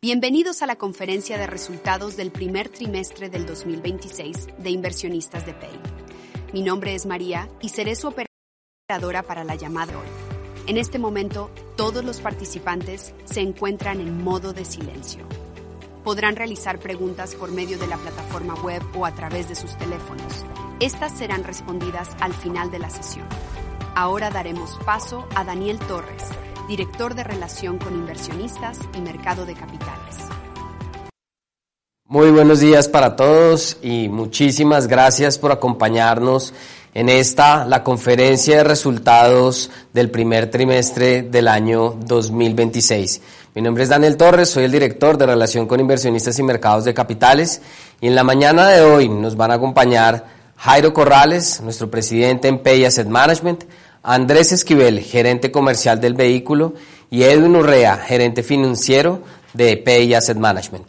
Bienvenidos a la conferencia de resultados del primer trimestre del 2026 de Inversionistas de Pay. Mi nombre es María y seré su operadora para la llamada de hoy. En este momento, todos los participantes se encuentran en modo de silencio. Podrán realizar preguntas por medio de la plataforma web o a través de sus teléfonos. Estas serán respondidas al final de la sesión. Ahora daremos paso a Daniel Torres, director de Relación con Inversionistas y Mercado de Capitales. Muy buenos días para todos y muchísimas gracias por acompañarnos en la conferencia de resultados del primer trimestre del año 2026. Mi nombre es Daniel Torres, soy el director de Relación con Inversionistas y Mercados de Capitales y en la mañana de hoy nos van a acompañar Jairo Corrales, nuestro presidente en Pay Asset Management, Andrés Esquivel, gerente comercial del vehículo, y Edwin Urrea, gerente financiero de Pay Asset Management.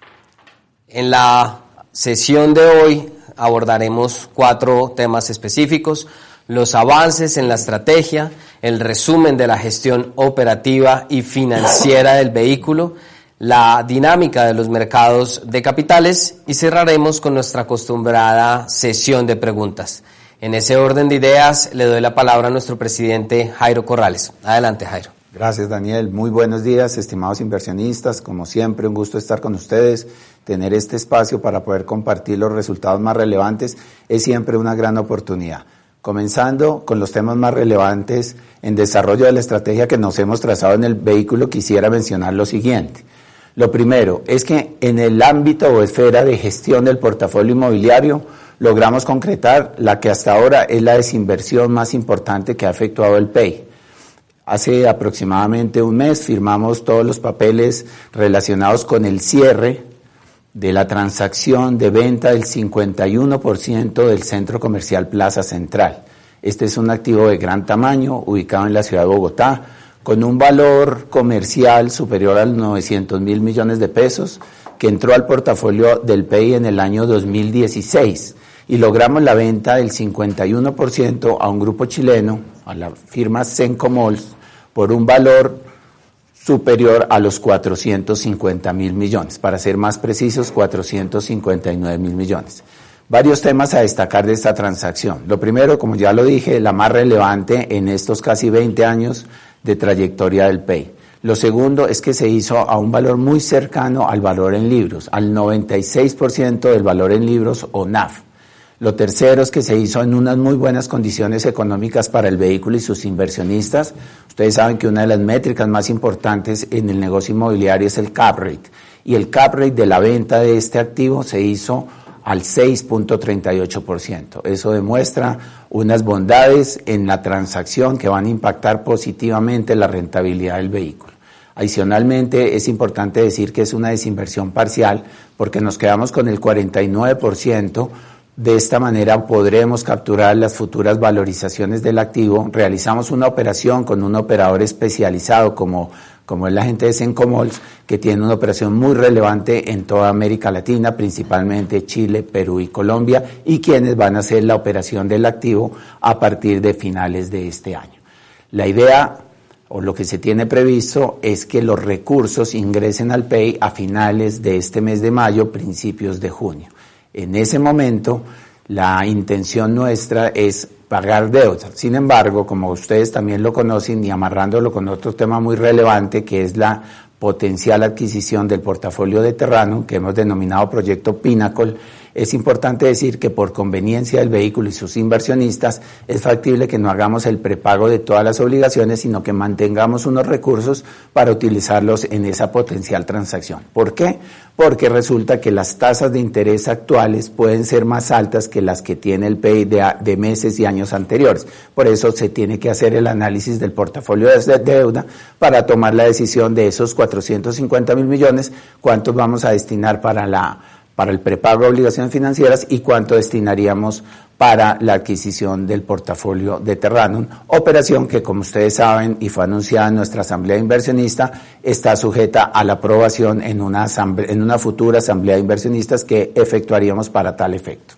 En la sesión de hoy abordaremos 4 temas específicos: los avances en la estrategia, el resumen de la gestión operativa y financiera del vehículo, la dinámica de los mercados de capitales y cerraremos con nuestra acostumbrada sesión de preguntas. En ese orden de ideas, le doy la palabra a nuestro presidente Jairo Corrales. Adelante, Jairo. Gracias, Daniel. Muy buenos días, estimados inversionistas. Como siempre, un gusto estar con ustedes. Tener este espacio para poder compartir los resultados más relevantes es siempre una gran oportunidad. Comenzando con los temas más relevantes en desarrollo de la estrategia que nos hemos trazado en el vehículo, quisiera mencionar lo siguiente. Lo primero es que en el ámbito o esfera de gestión del portafolio inmobiliario, logramos concretar la que hasta ahora es la desinversión más importante que ha efectuado el PEI. Hace aproximadamente un mes firmamos todos los papeles relacionados con el cierre de la transacción de venta del 51% del Centro Comercial Plaza Central. Este es un activo de gran tamaño, ubicado en la ciudad de Bogotá, con un valor comercial superior a los 900.000 millones de pesos, que entró al portafolio del PEI en el año 2016. Y logramos la venta del 51% a un grupo chileno, a la firma Sencomols, por un valor superior a los 450.000 millones. Para ser más precisos, 459.000 millones. Varios temas a destacar de esta transacción. Lo primero, como ya lo dije, la más relevante en estos casi 20 años de trayectoria del PEI. Lo segundo es que se hizo a un valor muy cercano al valor en libros, al 96% del valor en libros o NAV. Lo tercero es que se hizo en unas muy buenas condiciones económicas para el vehículo y sus inversionistas. Ustedes saben que una de las métricas más importantes en el negocio inmobiliario es el cap rate. Y el cap rate de la venta de este activo se hizo al 6.38%. Eso demuestra unas bondades en la transacción que van a impactar positivamente la rentabilidad del vehículo. Adicionalmente, es importante decir que es una desinversión parcial porque nos quedamos con el 49%. De esta manera podremos capturar las futuras valorizaciones del activo. Realizamos una operación con un operador especializado como es la gente de Sencomols, que tiene una operación muy relevante en toda América Latina, principalmente Chile, Perú y Colombia, y quienes van a hacer la operación del activo a partir de finales de este año. La idea o lo que se tiene previsto es que los recursos ingresen al PEI a finales de este mes de mayo, principios de junio. En ese momento, la intención nuestra es pagar deuda. Sin embargo, como ustedes también lo conocen y amarrándolo con otro tema muy relevante, que es la potencial adquisición del portafolio de Terranum, que hemos denominado Proyecto Pinnacle, es importante decir que por conveniencia del vehículo y sus inversionistas es factible que no hagamos el prepago de todas las obligaciones, sino que mantengamos unos recursos para utilizarlos en esa potencial transacción. ¿Por qué? Porque resulta que las tasas de interés actuales pueden ser más altas que las que tiene el PEI de meses y años anteriores. Por eso se tiene que hacer el análisis del portafolio de deuda para tomar la decisión de esos 450.000 millones, cuántos vamos a destinar para el prepago de obligaciones financieras y cuánto destinaríamos para la adquisición del portafolio de Terranum, operación que, como ustedes saben y fue anunciada en nuestra asamblea inversionista, está sujeta a la aprobación en una futura asamblea de inversionistas que efectuaríamos para tal efecto.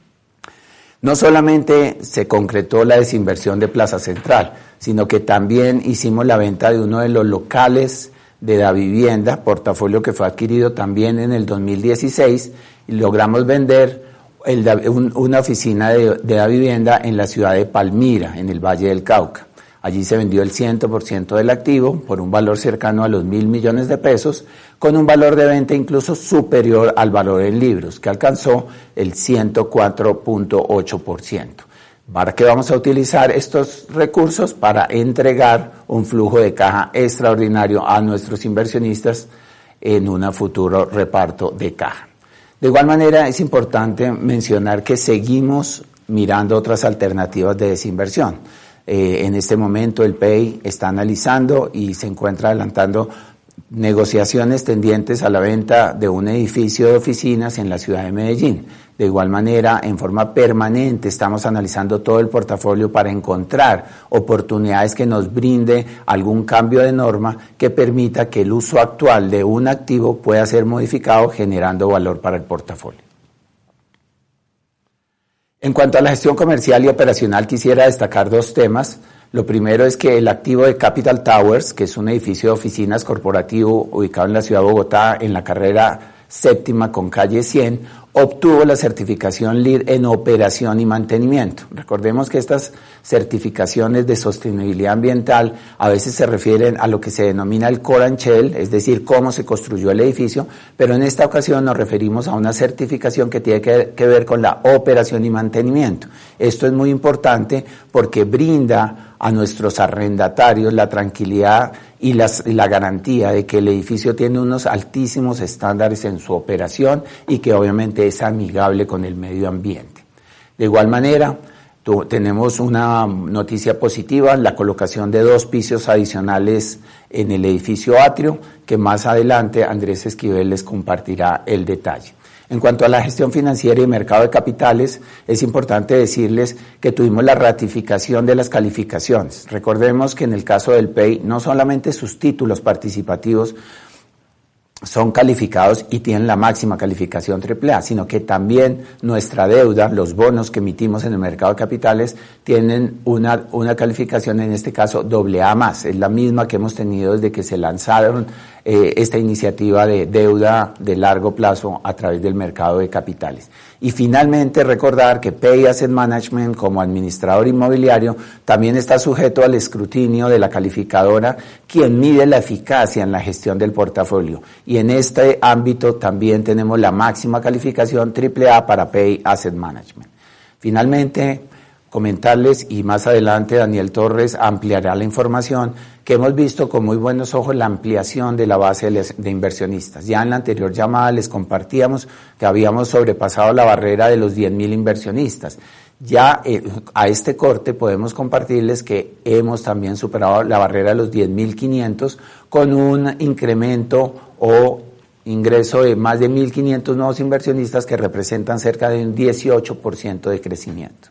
No solamente se concretó la desinversión de Plaza Central, sino que también hicimos la venta de uno de los locales de Davivienda, portafolio que fue adquirido también en el 2016, y logramos vender una oficina de Davivienda en la ciudad de Palmira, en el Valle del Cauca. Allí se vendió el 100% del activo por un valor cercano a los 1.000 millones de pesos, con un valor de venta incluso superior al valor en libros, que alcanzó el 104.8%. ¿Para qué vamos a utilizar estos recursos? Para entregar un flujo de caja extraordinario a nuestros inversionistas en un futuro reparto de caja. De igual manera, es importante mencionar que seguimos mirando otras alternativas de desinversión. En este momento el PEI está analizando y se encuentra adelantando negociaciones tendientes a la venta de un edificio de oficinas en la ciudad de Medellín. De igual manera, en forma permanente estamos analizando todo el portafolio para encontrar oportunidades que nos brinde algún cambio de norma que permita que el uso actual de un activo pueda ser modificado generando valor para el portafolio. En cuanto a la gestión comercial y operacional, quisiera destacar dos temas. Lo primero es que el activo de Capital Towers, que es un edificio de oficinas corporativo ubicado en la ciudad de Bogotá, en la carrera séptima con calle 100, obtuvo la certificación LEED en operación y mantenimiento. Recordemos que estas certificaciones de sostenibilidad ambiental a veces se refieren a lo que se denomina el core and shell, es decir, cómo se construyó el edificio, pero en esta ocasión nos referimos a una certificación que tiene que ver con la operación y mantenimiento. Esto es muy importante porque brinda a nuestros arrendatarios la tranquilidad y la garantía de que el edificio tiene unos altísimos estándares en su operación y que obviamente es amigable con el medio ambiente. De igual manera, tenemos una noticia positiva, la colocación de 2 pisos adicionales en el edificio atrio, que más adelante Andrés Esquivel les compartirá el detalle. En cuanto a la gestión financiera y mercado de capitales, es importante decirles que tuvimos la ratificación de las calificaciones. Recordemos que en el caso del PEI, no solamente sus títulos participativos son calificados y tienen la máxima calificación AAA, sino que también nuestra deuda, los bonos que emitimos en el mercado de capitales, tienen una calificación, en este caso AA+, es la misma que hemos tenido desde que se lanzaron esta iniciativa de deuda de largo plazo a través del mercado de capitales. Y finalmente recordar que PEI Asset Management como administrador inmobiliario también está sujeto al escrutinio de la calificadora, quien mide la eficacia en la gestión del portafolio. Y en este ámbito también tenemos la máxima calificación AAA para PEI Asset Management. Finalmente, comentarles, y más adelante Daniel Torres ampliará la información, que hemos visto con muy buenos ojos la ampliación de la base de inversionistas. Ya en la anterior llamada les compartíamos que habíamos sobrepasado la barrera de los 10.000 inversionistas. Ya a este corte podemos compartirles que hemos también superado la barrera de los 10.500 con un incremento o ingreso de más de 1.500 nuevos inversionistas que representan cerca de un 18% de crecimiento.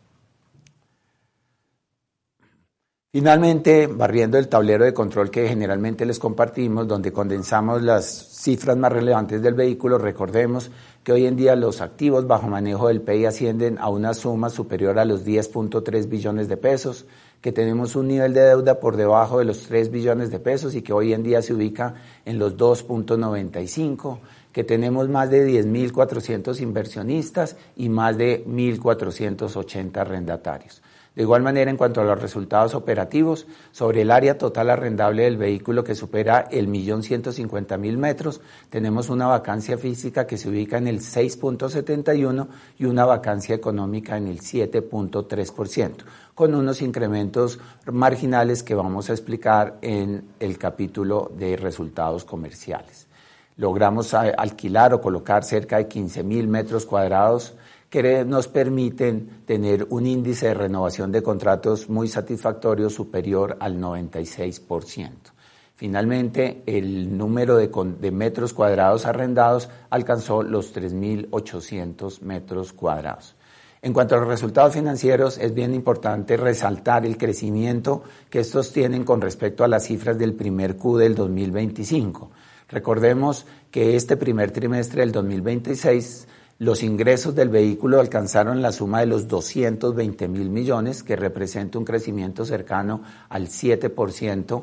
Finalmente, barriendo el tablero de control que generalmente les compartimos, donde condensamos las cifras más relevantes del vehículo, recordemos que hoy en día los activos bajo manejo del PEI ascienden a una suma superior a los 10.3 billones de pesos, que tenemos un nivel de deuda por debajo de los 3 billones de pesos y que hoy en día se ubica en los 2.95, que tenemos más de 10.400 inversionistas y más de 1.480 arrendatarios. De igual manera, en cuanto a los resultados operativos, sobre el área total arrendable del vehículo que supera el 1.150.000 metros, tenemos una vacancia física que se ubica en el 6.71 y una vacancia económica en el 7.3%, con unos incrementos marginales que vamos a explicar en el capítulo de resultados comerciales. Logramos alquilar o colocar cerca de 15.000 metros cuadrados que nos permiten tener un índice de renovación de contratos muy satisfactorio superior al 96%. Finalmente, el número de metros cuadrados arrendados alcanzó los 3.800 metros cuadrados. En cuanto a los resultados financieros, es bien importante resaltar el crecimiento que estos tienen con respecto a las cifras del primer Q del 2025. Recordemos que este primer trimestre del 2026 los ingresos del vehículo alcanzaron la suma de los 220.000 millones, que representa un crecimiento cercano al 7%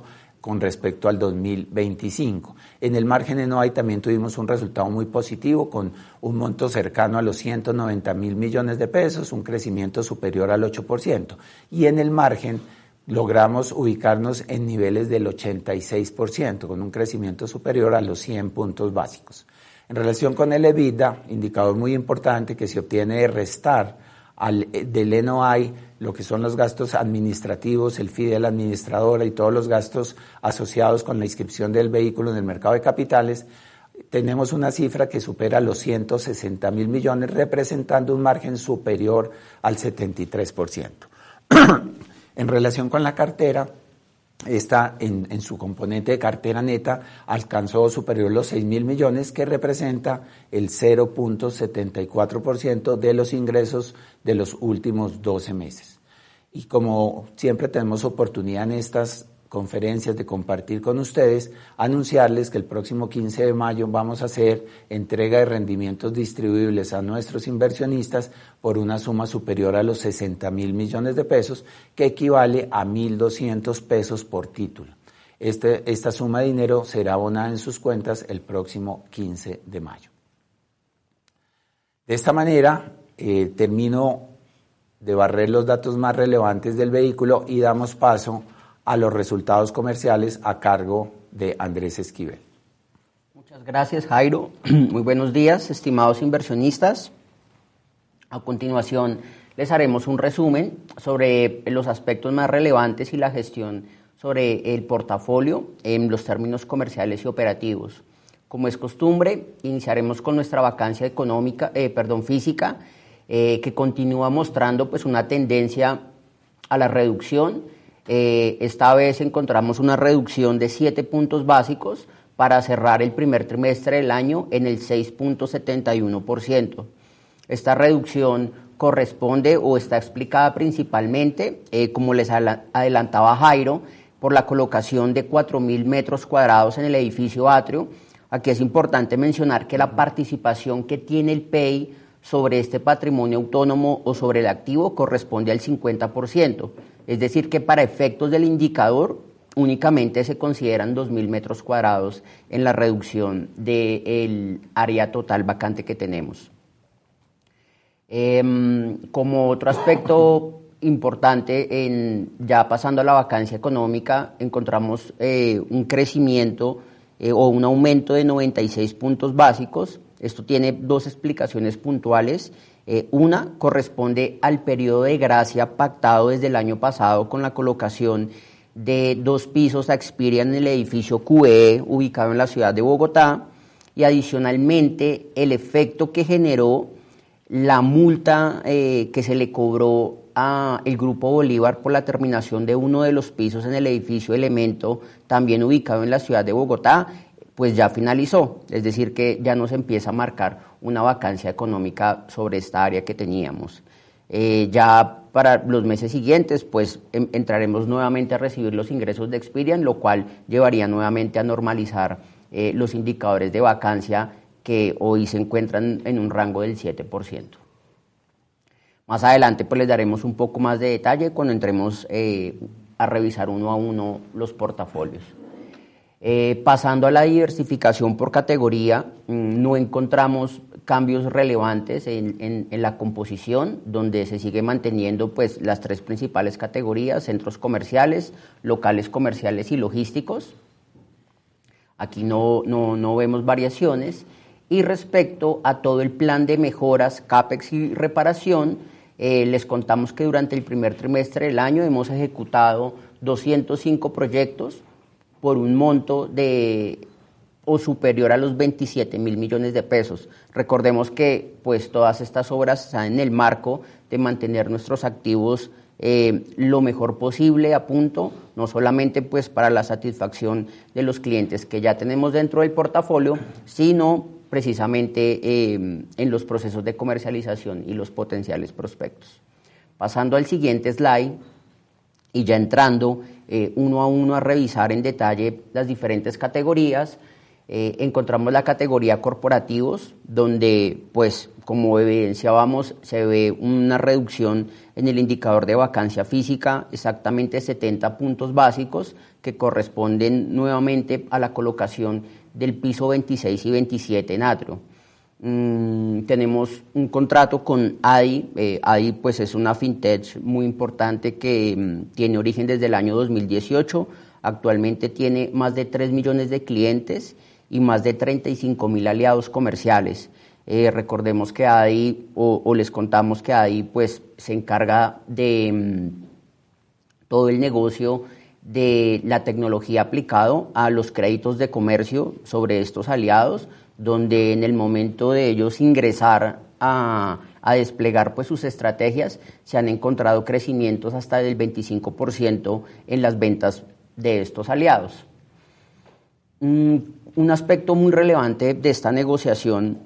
con respecto al 2025. En el margen NOI también tuvimos un resultado muy positivo con un monto cercano a los 190.000 millones de pesos, un crecimiento superior al 8%. Y en el margen logramos ubicarnos en niveles del 86%, con un crecimiento superior a los 100 puntos básicos. En relación con el EBITDA, indicador muy importante que se obtiene de restar del NOI lo que son los gastos administrativos, el fee de la administradora y todos los gastos asociados con la inscripción del vehículo en el mercado de capitales, tenemos una cifra que supera los 160.000 millones, representando un margen superior al 73%. En relación con la cartera, esta en su componente de cartera neta alcanzó superior a los 6.000 millones, que representa el 0.74% de los ingresos de los últimos 12 meses. Y como siempre tenemos oportunidad en estas conferencias de compartir con ustedes, anunciarles que el próximo 15 de mayo vamos a hacer entrega de rendimientos distribuibles a nuestros inversionistas por una suma superior a los 60.000 millones de pesos, que equivale a 1.200 pesos por título. Esta suma de dinero será abonada en sus cuentas el próximo 15 de mayo. De esta manera, termino de barrer los datos más relevantes del vehículo y damos paso a los resultados comerciales a cargo de Andrés Esquivel. Muchas gracias, Jairo. Muy buenos días, estimados inversionistas. A continuación, les haremos un resumen sobre los aspectos más relevantes y la gestión sobre el portafolio en los términos comerciales y operativos. Como es costumbre, iniciaremos con nuestra vacancia física, que continúa mostrando pues una tendencia a la reducción. Esta vez encontramos una reducción de 7 puntos básicos para cerrar el primer trimestre del año en el 6.71%. Esta reducción corresponde o está explicada principalmente, como les adelantaba Jairo, por la colocación de 4.000 metros cuadrados en el edificio Atrio. Aquí es importante mencionar que la participación que tiene el PEI sobre este patrimonio autónomo o sobre el activo corresponde al 50%. Es decir, que para efectos del indicador únicamente se consideran 2.000 metros cuadrados en la reducción del área total vacante que tenemos. Como otro aspecto importante, ya pasando a la vacancia económica, encontramos un crecimiento o un aumento de 96 puntos básicos. Esto tiene dos explicaciones puntuales. Una corresponde al periodo de gracia pactado desde el año pasado con la colocación de 2 pisos a Experian en el edificio QE ubicado en la ciudad de Bogotá, y adicionalmente el efecto que generó la multa que se le cobró a el Grupo Bolívar por la terminación de uno de los pisos en el edificio Elemento, también ubicado en la ciudad de Bogotá, pues ya finalizó, es decir que ya nos empieza a marcar una vacancia económica sobre esta área que teníamos. Ya para los meses siguientes pues entraremos nuevamente a recibir los ingresos de Experian, lo cual llevaría nuevamente a normalizar los indicadores de vacancia que hoy se encuentran en un rango del 7%. Más adelante pues les daremos un poco más de detalle cuando entremos a revisar uno a uno los portafolios. Pasando a la diversificación por categoría, no encontramos cambios relevantes en la composición, donde se sigue manteniendo pues las 3 principales categorías: centros comerciales, locales comerciales y logísticos. Aquí no vemos variaciones. Y respecto a todo el plan de mejoras, CAPEX y reparación, les contamos que durante el primer trimestre del año hemos ejecutado 205 proyectos por un monto o superior a los 27.000 millones de pesos. Recordemos que pues todas estas obras están en el marco de mantener nuestros activos lo mejor posible a punto, no solamente pues para la satisfacción de los clientes que ya tenemos dentro del portafolio, sino precisamente en los procesos de comercialización y los potenciales prospectos. Pasando al siguiente slide y ya entrando uno a uno a revisar en detalle las diferentes categorías, Encontramos la categoría corporativos, donde, pues, como evidenciábamos, se ve una reducción en el indicador de vacancia física, exactamente 70 puntos básicos, que corresponden nuevamente a la colocación del piso 26 y 27 en Atrio. Tenemos un contrato con ADI. ADI, pues, es una fintech muy importante que tiene origen desde el año 2018. Actualmente tiene más de 3 millones de clientes y más de 35.000 aliados comerciales. Recordemos que ADI, o les contamos que ADI, pues, se encarga de todo el negocio de la tecnología aplicado a los créditos de comercio sobre estos aliados, donde en el momento de ellos ingresar a desplegar, pues, sus estrategias, se han encontrado crecimientos hasta del 25% en las ventas de estos aliados. Un aspecto muy relevante de esta negociación,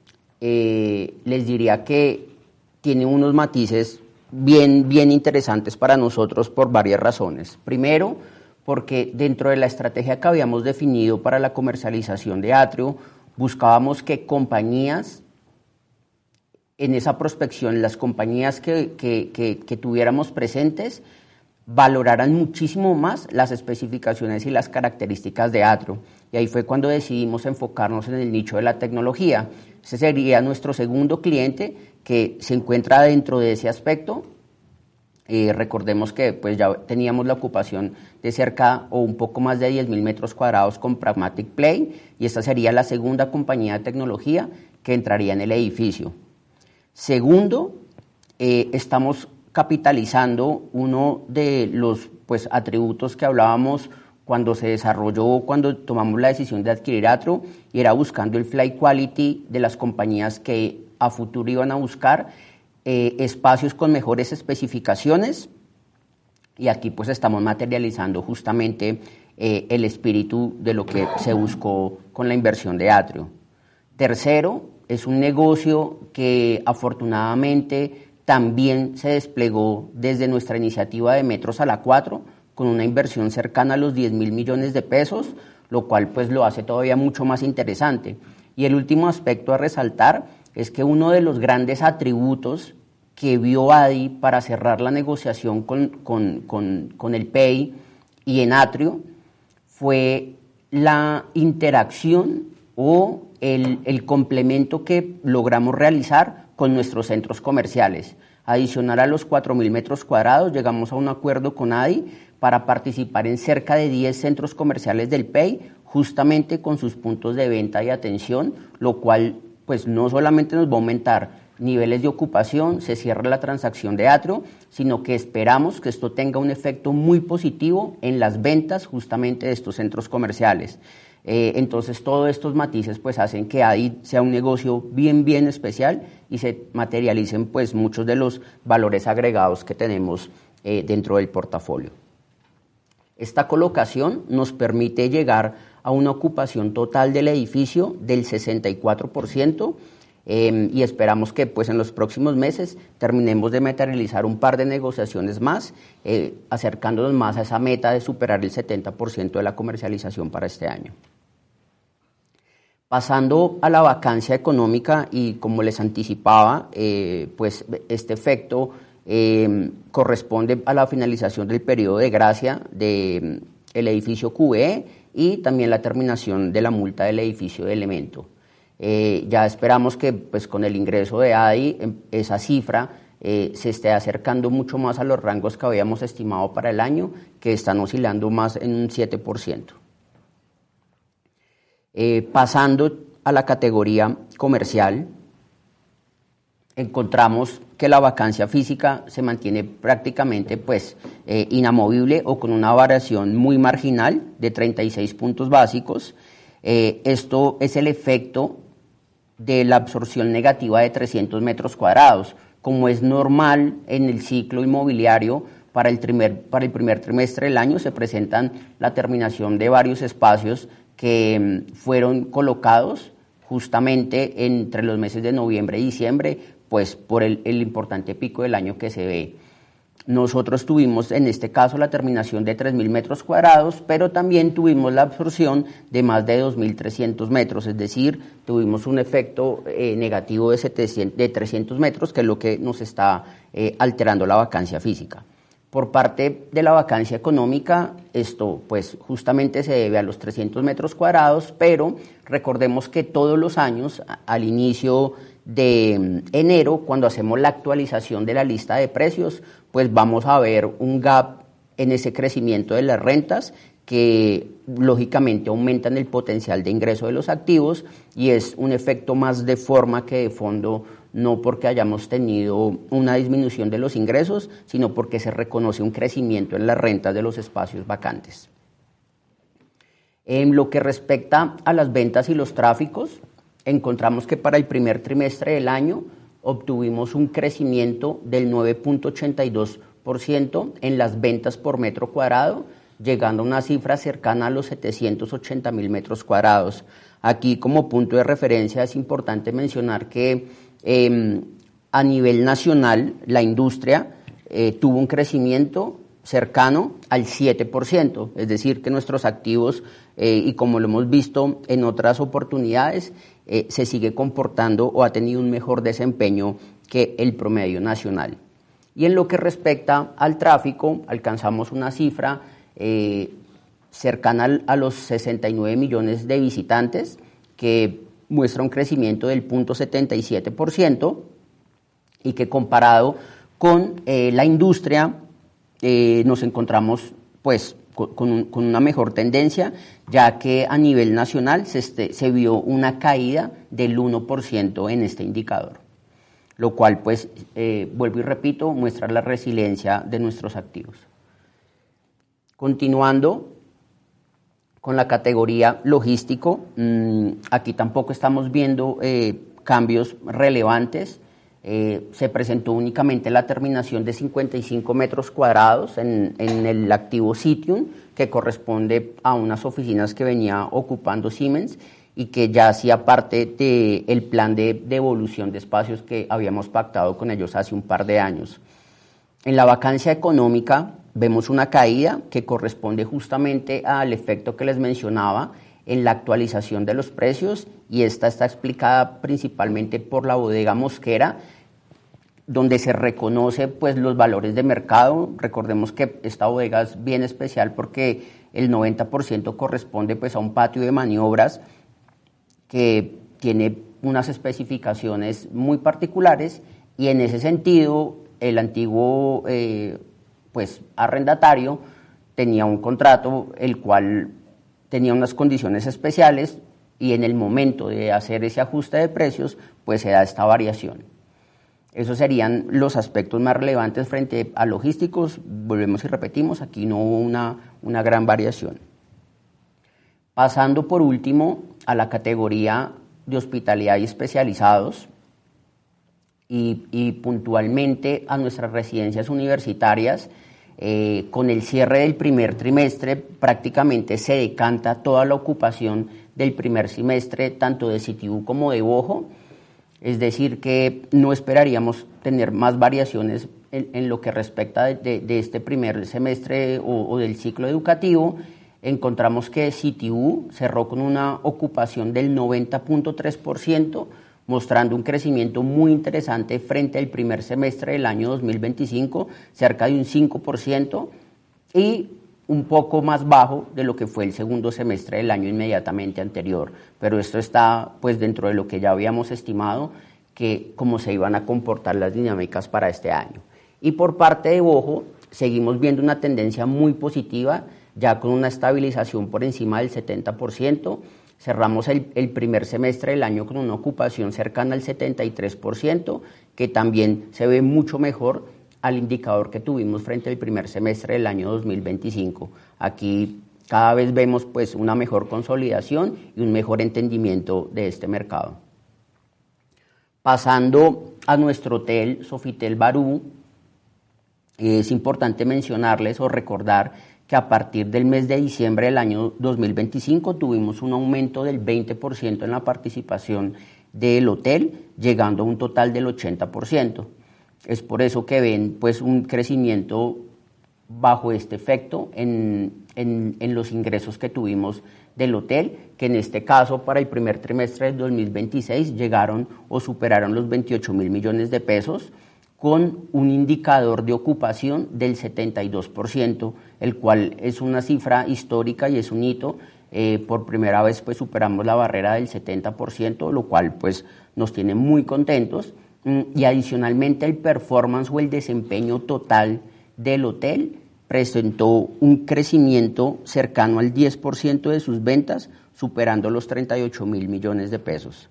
les diría que tiene unos matices bien interesantes para nosotros por varias razones. Primero, porque dentro de la estrategia que habíamos definido para la comercialización de Atrio, buscábamos que compañías, en esa prospección, las compañías que tuviéramos presentes, valoraran muchísimo más las especificaciones y las características de Atrio. Y ahí fue cuando decidimos enfocarnos en el nicho de la tecnología. Ese sería nuestro segundo cliente que se encuentra dentro de ese aspecto. Recordemos que, pues, ya teníamos la ocupación de cerca o un poco más de 10.000 metros cuadrados con Pragmatic Play, y esta sería la segunda compañía de tecnología que entraría en el edificio. Segundo, estamos capitalizando uno de los, pues, atributos que hablábamos cuando se desarrolló, cuando tomamos la decisión de adquirir Atrio, y era buscando el flight quality de las compañías que a futuro iban a buscar espacios con mejores especificaciones, y aquí, pues, estamos materializando justamente el espíritu de lo que se buscó con la inversión de Atrio. Tercero, es un negocio que afortunadamente también se desplegó desde nuestra iniciativa de Metros a la 4, con una inversión cercana a los 10.000 millones de pesos, lo cual, pues, lo hace todavía mucho más interesante. Y el último aspecto a resaltar es que uno de los grandes atributos que vio ADI para cerrar la negociación con el PEI y en Atrio fue la interacción o el complemento que logramos realizar con nuestros centros comerciales. Adicional a los 4.000 metros cuadrados, llegamos a un acuerdo con ADI para participar en cerca de 10 centros comerciales del PEI, justamente con sus puntos de venta y atención, lo cual, pues, no solamente nos va a aumentar niveles de ocupación, se cierra la transacción de Atrio, sino que esperamos que esto tenga un efecto muy positivo en las ventas justamente de estos centros comerciales. Entonces, todos estos matices, pues, hacen que ADI sea un negocio bien especial y se materialicen, pues, muchos de los valores agregados que tenemos dentro del portafolio. Esta colocación nos permite llegar a una ocupación total del edificio del 64%, y esperamos que, pues, en los próximos meses terminemos de materializar un par de negociaciones más, acercándonos más a esa meta de superar el 70% de la comercialización para este año. Pasando a la vacancia económica, y como les anticipaba, pues, este efecto corresponde a la finalización del periodo de gracia del edificio QE y también la terminación de la multa del edificio de Elemento. Ya esperamos que, pues, con el ingreso de ADI, esa cifra se esté acercando mucho más a los rangos que habíamos estimado para el año, que están oscilando más en un 7%. Pasando a la categoría comercial, encontramos que la vacancia física se mantiene prácticamente, pues, inamovible o con una variación muy marginal de 36 puntos básicos. Esto es el efecto de la absorción negativa de 300 metros cuadrados, como es normal en el ciclo inmobiliario. Para el primer trimestre del año se presentan la terminación de varios espacios que fueron colocados justamente entre los meses de noviembre y diciembre, pues, por el importante pico del año que se ve. Nosotros tuvimos en este caso la terminación de 3.000 metros cuadrados, pero también tuvimos la absorción de más de 2.300 metros, es decir, tuvimos un efecto negativo de 300 metros, que es lo que nos está alterando la vacancia física. Por parte de la vacancia económica, esto pues justamente se debe a los 300 metros cuadrados, pero recordemos que todos los años, al inicio de enero, cuando hacemos la actualización de la lista de precios, pues vamos a ver un gap en ese crecimiento de las rentas que lógicamente aumentan el potencial de ingreso de los activos y es un efecto más de forma que de fondo, no porque hayamos tenido una disminución de los ingresos, sino porque se reconoce un crecimiento en las rentas de los espacios vacantes. En lo que respecta a las ventas y los tráficos, encontramos que para el primer trimestre del año obtuvimos un crecimiento del 9.82% en las ventas por metro cuadrado, llegando a una cifra cercana a los 780.000 metros cuadrados. Aquí, como punto de referencia, es importante mencionar que a nivel nacional la industria tuvo un crecimiento cercano al 7%, es decir, que nuestros activos, y como lo hemos visto en otras oportunidades, se sigue comportando o ha tenido un mejor desempeño que el promedio nacional. Y en lo que respecta al tráfico, alcanzamos una cifra cercana a los 69 millones de visitantes, que muestra un crecimiento del 0.77% y que comparado con la industria nos encontramos pues con una mejor tendencia, ya que a nivel nacional se vio una caída del 1% en este indicador, lo cual pues vuelvo y repito, muestra la resiliencia de nuestros activos. Continuando con la categoría logístico, aquí tampoco estamos viendo cambios relevantes. Se presentó únicamente la terminación de 55 metros cuadrados en el activo Citium, que corresponde a unas oficinas que venía ocupando Siemens y que ya hacía parte del plan de devolución de espacios que habíamos pactado con ellos hace un par de años. En la vacancia económica vemos una caída que corresponde justamente al efecto que les mencionaba en la actualización de los precios, y esta está explicada principalmente por la bodega Mosquera, donde se reconoce pues los valores de mercado. Recordemos que esta bodega es bien especial porque el 90% corresponde pues a un patio de maniobras que tiene unas especificaciones muy particulares, y en ese sentido el antiguo pues arrendatario tenía un contrato el cual tenía unas condiciones especiales, y en el momento de hacer ese ajuste de precios pues se da esta variación. Esos serían los aspectos más relevantes frente a logísticos. Volvemos y repetimos, aquí no hubo una gran variación. Pasando por último a la categoría de hospitalidad y especializados, y puntualmente a nuestras residencias universitarias, con el cierre del primer trimestre prácticamente se decanta toda la ocupación del primer semestre, tanto de Citibú como de Bojo. Es decir, que no esperaríamos tener más variaciones en lo que respecta de este primer semestre o del ciclo educativo. Encontramos que Citibú cerró con una ocupación del 90.3%, mostrando un crecimiento muy interesante frente al primer semestre del año 2025, cerca de un 5%, y un poco más bajo de lo que fue el segundo semestre del año inmediatamente anterior. Pero esto está pues dentro de lo que ya habíamos estimado, que cómo se iban a comportar las dinámicas para este año. Y por parte de Bojo, seguimos viendo una tendencia muy positiva, ya con una estabilización por encima del 70%. Cerramos el primer semestre del año con una ocupación cercana al 73%, que también se ve mucho mejor al indicador que tuvimos frente al primer semestre del año 2025. Aquí cada vez vemos pues una mejor consolidación y un mejor entendimiento de este mercado. Pasando a nuestro hotel Sofitel Barú, es importante mencionarles o recordar que a partir del mes de diciembre del año 2025 tuvimos un aumento del 20% en la participación del hotel, llegando a un total del 80%. Es por eso que ven pues un crecimiento bajo este efecto en los ingresos que tuvimos del hotel, que en este caso para el primer trimestre del 2026 llegaron o superaron los 28.000 millones de pesos, con un indicador de ocupación del 72%, el cual es una cifra histórica y es un hito. Por primera vez pues superamos la barrera del 70%, lo cual pues nos tiene muy contentos. Y adicionalmente el performance o el desempeño total del hotel presentó un crecimiento cercano al 10% de sus ventas, superando los 38.000 millones de pesos.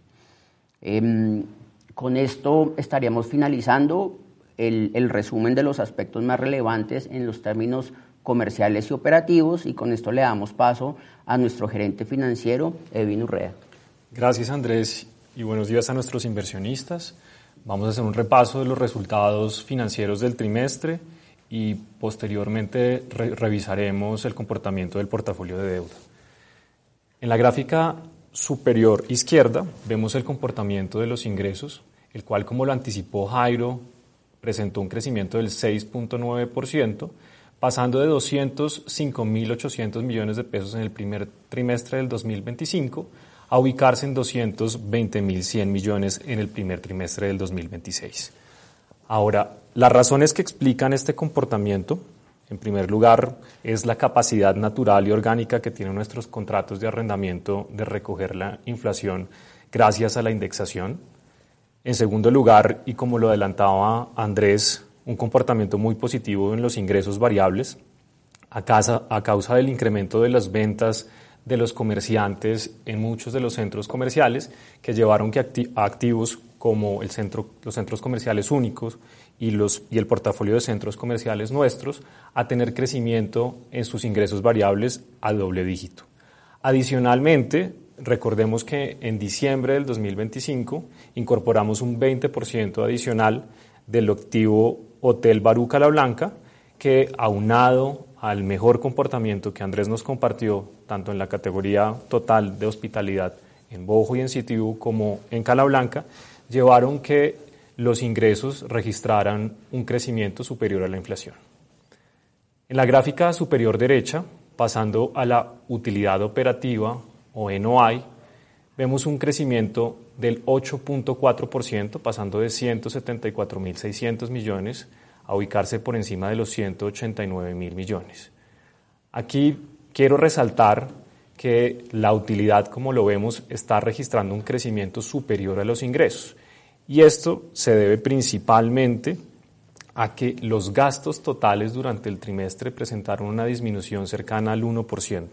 Con esto estaríamos finalizando el resumen de los aspectos más relevantes en los términos comerciales y operativos, y con esto le damos paso a nuestro gerente financiero, Edwin Urrea. Gracias, Andrés, y buenos días a nuestros inversionistas. Vamos a hacer un repaso de los resultados financieros del trimestre y posteriormente revisaremos el comportamiento del portafolio de deuda. En la gráfica superior izquierda vemos el comportamiento de los ingresos, el cual, como lo anticipó Jairo, presentó un crecimiento del 6.9%, pasando de 205.800 millones de pesos en el primer trimestre del 2025 a ubicarse en 220.100 millones en el primer trimestre del 2026. Ahora, las razones que explican este comportamiento, en primer lugar, es la capacidad natural y orgánica que tienen nuestros contratos de arrendamiento de recoger la inflación gracias a la indexación. En segundo lugar, y como lo adelantaba Andrés, un comportamiento muy positivo en los ingresos variables a causa del incremento de las ventas de los comerciantes en muchos de los centros comerciales, que llevaron que activos como los centros comerciales únicos y el portafolio de centros comerciales nuestros a tener crecimiento en sus ingresos variables a doble dígito. Adicionalmente, recordemos que en diciembre del 2025 incorporamos un 20% adicional del activo Hotel Barú Calablanca, que aunado al mejor comportamiento que Andrés nos compartió, tanto en la categoría total de hospitalidad en Bojo y en Citibú como en Calablanca, llevaron que los ingresos registraran un crecimiento superior a la inflación. En la gráfica superior derecha, pasando a la utilidad operativa o NOI, vemos un crecimiento del 8.4%, pasando de 174.600 millones a ubicarse por encima de los 189.000 millones. Aquí quiero resaltar que la utilidad, como lo vemos, está registrando un crecimiento superior a los ingresos. Y esto se debe principalmente a que los gastos totales durante el trimestre presentaron una disminución cercana al 1%.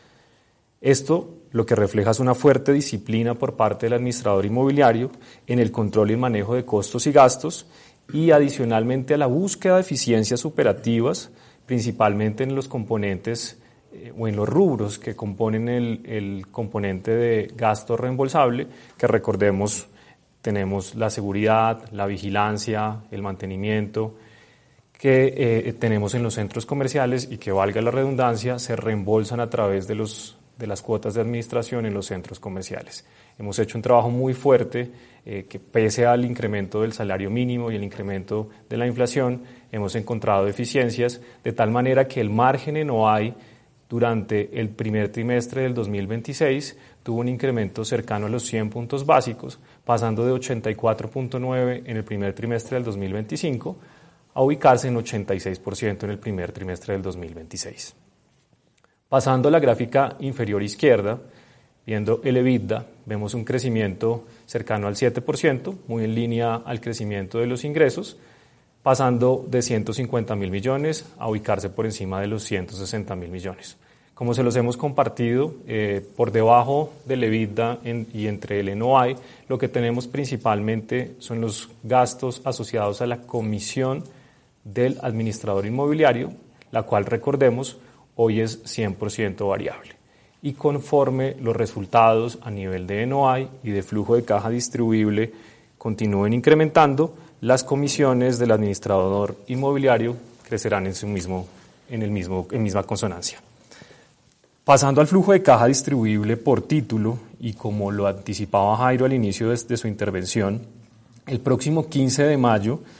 Esto lo que refleja es una fuerte disciplina por parte del administrador inmobiliario en el control y manejo de costos y gastos, y adicionalmente a la búsqueda de eficiencias operativas, principalmente en los componentes o en los rubros que componen el componente de gasto reembolsable, que recordemos tenemos la seguridad, la vigilancia, el mantenimiento que tenemos en los centros comerciales y que, valga la redundancia, se reembolsan a través de las cuotas de administración en los centros comerciales. Hemos hecho un trabajo muy fuerte que, pese al incremento del salario mínimo y el incremento de la inflación, hemos encontrado eficiencias de tal manera que el margen NOI durante el primer trimestre del 2026 tuvo un incremento cercano a los 100 puntos básicos, pasando de 84.9 en el primer trimestre del 2025 a ubicarse en 86% en el primer trimestre del 2026. Pasando a la gráfica inferior izquierda, viendo el EBITDA, vemos un crecimiento cercano al 7%, muy en línea al crecimiento de los ingresos, pasando de 150.000 millones a ubicarse por encima de los 160.000 millones. Como se los hemos compartido, por debajo del EBITDA y entre el NOI, lo que tenemos principalmente son los gastos asociados a la comisión del administrador inmobiliario, la cual, recordemos, hoy es 100% variable. Y conforme los resultados a nivel de NOI y de flujo de caja distribuible continúen incrementando, las comisiones del administrador inmobiliario crecerán en misma consonancia. Pasando al flujo de caja distribuible por título, y como lo anticipaba Jairo al inicio de su intervención, el próximo 15 de mayo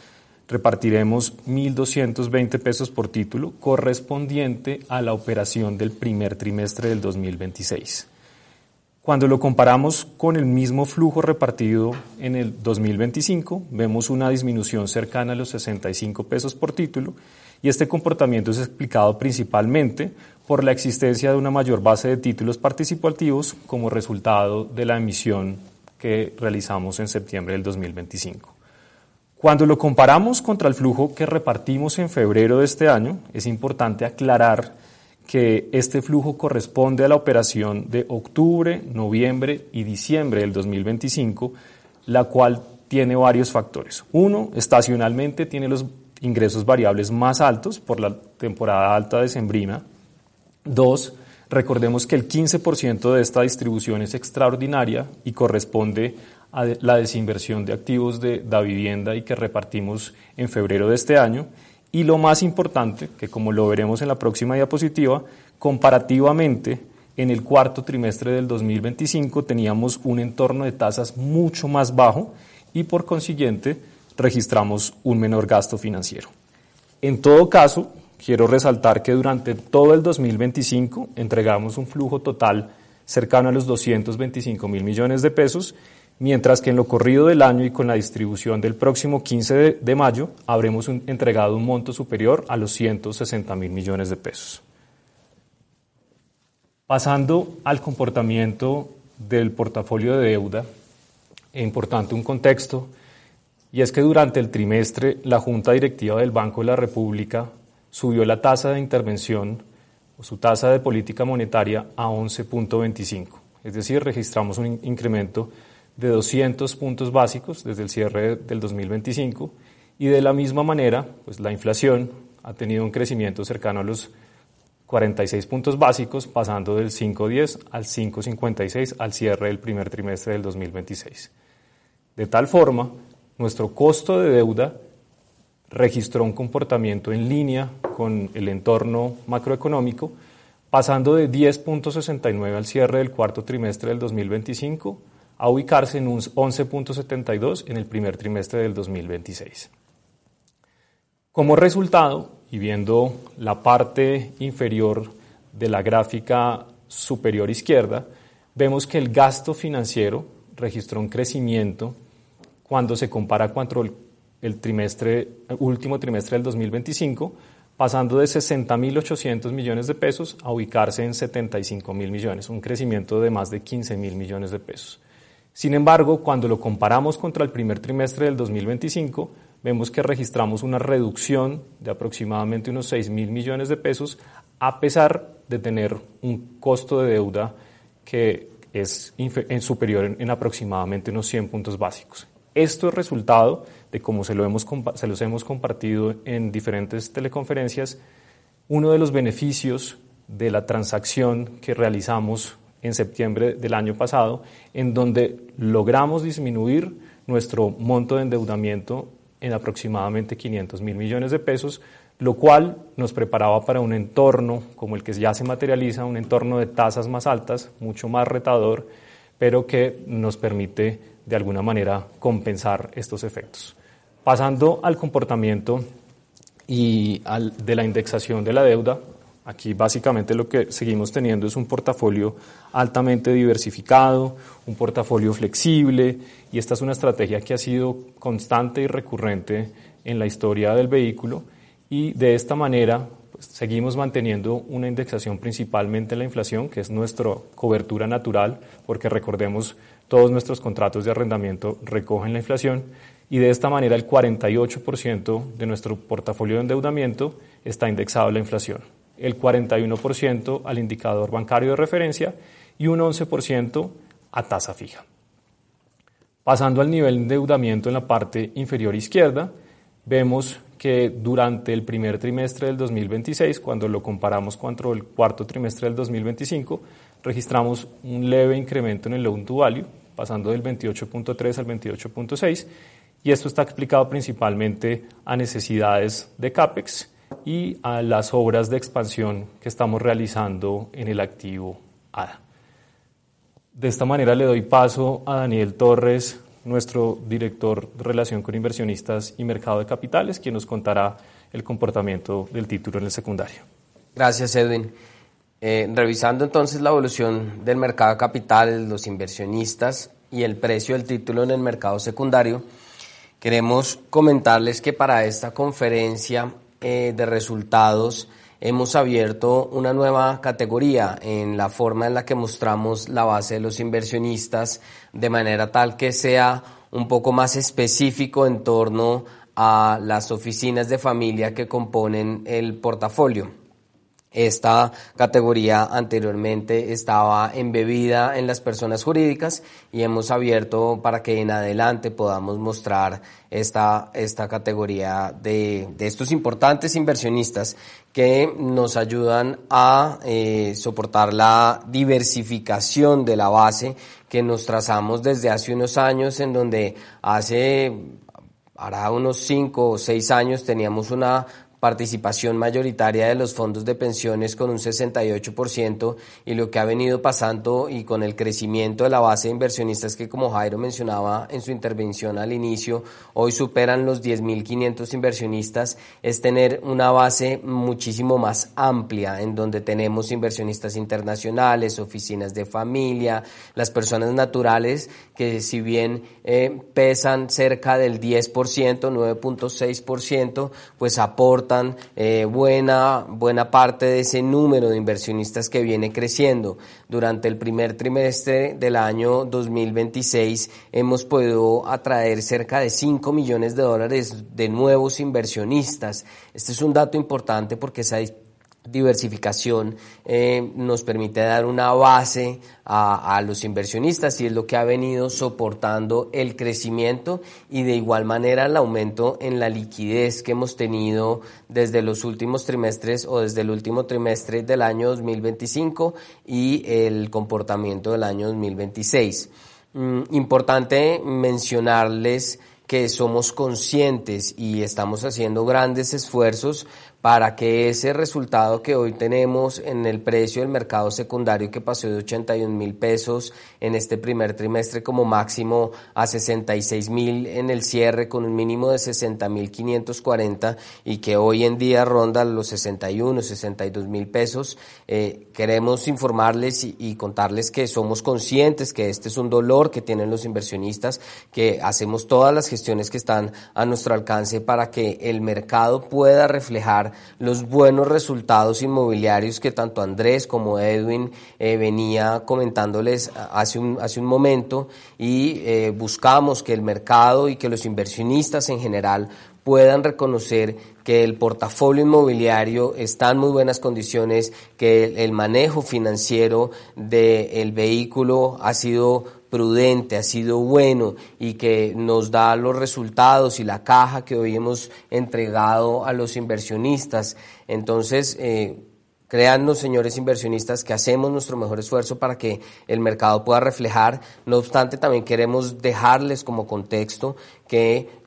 repartiremos 1.220 pesos por título correspondiente a la operación del primer trimestre del 2026. Cuando lo comparamos con el mismo flujo repartido en el 2025, vemos una disminución cercana a los 65 pesos por título, y este comportamiento es explicado principalmente por la existencia de una mayor base de títulos participativos como resultado de la emisión que realizamos en septiembre del 2025. Cuando lo comparamos contra el flujo que repartimos en febrero de este año, es importante aclarar que este flujo corresponde a la operación de octubre, noviembre y diciembre del 2025, la cual tiene varios factores. Uno, estacionalmente tiene los ingresos variables más altos por la temporada alta decembrina. Dos, recordemos que el 15% de esta distribución es extraordinaria y corresponde a la desinversión de activos de Davivienda y que repartimos en febrero de este año. Y lo más importante, que como lo veremos en la próxima diapositiva, comparativamente en el cuarto trimestre del 2025 teníamos un entorno de tasas mucho más bajo y por consiguiente registramos un menor gasto financiero. En todo caso, quiero resaltar que durante todo el 2025 entregamos un flujo total cercano a los 225.000 millones de pesos, mientras que en lo corrido del año y con la distribución del próximo 15 de mayo habremos entregado un monto superior a los 160.000 millones de pesos. Pasando al comportamiento del portafolio de deuda, es importante un contexto, y es que durante el trimestre la Junta Directiva del Banco de la República subió la tasa de intervención o su tasa de política monetaria a 11.25, es decir, registramos un incremento de 200 puntos básicos desde el cierre del 2025 y de la misma manera, pues la inflación ha tenido un crecimiento cercano a los 46 puntos básicos, pasando del 5.10 al 5.56 al cierre del primer trimestre del 2026. De tal forma, nuestro costo de deuda registró un comportamiento en línea con el entorno macroeconómico, pasando de 10.69 al cierre del cuarto trimestre del 2025 a ubicarse en un 11.72 en el primer trimestre del 2026. Como resultado, y viendo la parte inferior de la gráfica superior izquierda, vemos que el gasto financiero registró un crecimiento cuando se compara con el último trimestre del 2025, pasando de 60.800 millones de pesos a ubicarse en 75.000 millones, un crecimiento de más de 15.000 millones de pesos. Sin embargo, cuando lo comparamos contra el primer trimestre del 2025, vemos que registramos una reducción de aproximadamente unos 6.000 millones de pesos, a pesar de tener un costo de deuda que es superior en aproximadamente unos 100 puntos básicos. Esto es resultado de, como se los hemos compartido en diferentes teleconferencias, uno de los beneficios de la transacción que realizamos en septiembre del año pasado, en donde logramos disminuir nuestro monto de endeudamiento en aproximadamente 500.000 millones de pesos, lo cual nos preparaba para un entorno como el que ya se materializa, un entorno de tasas más altas, mucho más retador, pero que nos permite de alguna manera compensar estos efectos. Pasando al comportamiento de la indexación de la deuda, aquí básicamente lo que seguimos teniendo es un portafolio altamente diversificado, un portafolio flexible, y esta es una estrategia que ha sido constante y recurrente en la historia del vehículo, y de esta manera pues, seguimos manteniendo una indexación principalmente en la inflación, que es nuestra cobertura natural, porque recordemos, todos nuestros contratos de arrendamiento recogen la inflación, y de esta manera el 48% de nuestro portafolio de endeudamiento está indexado a la inflación, el 41% al indicador bancario de referencia y un 11% a tasa fija. Pasando al nivel de endeudamiento en la parte inferior izquierda, vemos que durante el primer trimestre del 2026, cuando lo comparamos con el cuarto trimestre del 2025, registramos un leve incremento en el loan to value, pasando del 28.3 al 28.6, y esto está explicado principalmente a necesidades de CAPEX y a las obras de expansión que estamos realizando en el activo ADA. De esta manera le doy paso a Daniel Torres nuestro director de Relación con Inversionistas y Mercado de Capitales, quien nos contará el comportamiento del título en el secundario. Gracias, Edwin. Revisando entonces la evolución del mercado de capitales, los inversionistas y el precio del título en el mercado secundario, queremos comentarles que para esta conferencia de resultados hemos abierto una nueva categoría en la forma en la que mostramos la base de los inversionistas, de manera tal que sea un poco más específico en torno a las oficinas de familia que componen el portafolio. Esta categoría anteriormente estaba embebida en las personas jurídicas y hemos abierto para que en adelante podamos mostrar esta categoría de estos importantes inversionistas que nos ayudan a soportar la diversificación de la base que nos trazamos desde hace unos años, en donde hará unos 5 o 6 años teníamos una participación mayoritaria de los fondos de pensiones con un 68%, y lo que ha venido pasando y con el crecimiento de la base de inversionistas que, como Jairo mencionaba en su intervención al inicio, hoy superan los 10.500 inversionistas, es tener una base muchísimo más amplia en donde tenemos inversionistas internacionales, oficinas de familia, las personas naturales que si bien pesan cerca del 10%, 9.6%, pues aportan buena parte de ese número de inversionistas que viene creciendo. Durante el primer trimestre del año 2026 hemos podido atraer cerca de $5 millones de nuevos inversionistas. Este es un dato importante porque esa diversificación nos permite dar una base a los inversionistas, y es lo que ha venido soportando el crecimiento y de igual manera el aumento en la liquidez que hemos tenido desde los últimos trimestres o desde el último trimestre del año 2025 y el comportamiento del año 2026. Importante mencionarles que somos conscientes y estamos haciendo grandes esfuerzos para que ese resultado que hoy tenemos en el precio del mercado secundario, que pasó de 81.000 pesos en este primer trimestre como máximo a 66.000 en el cierre, con un mínimo de 60.540, y que hoy en día ronda los 62.000 pesos, queremos informarles y contarles que somos conscientes que este es un dolor que tienen los inversionistas, que hacemos todas las gestiones que están a nuestro alcance para que el mercado pueda reflejar los buenos resultados inmobiliarios que tanto Andrés como Edwin venía comentándoles hace un momento, y buscamos que el mercado y que los inversionistas en general puedan reconocer que el portafolio inmobiliario está en muy buenas condiciones, que el manejo financiero del vehículo ha sido prudente, ha sido bueno, y que nos da los resultados y la caja que hoy hemos entregado a los inversionistas. Entonces, créannos, señores inversionistas, que hacemos nuestro mejor esfuerzo para que el mercado pueda reflejar. No obstante, también queremos dejarles como contexto que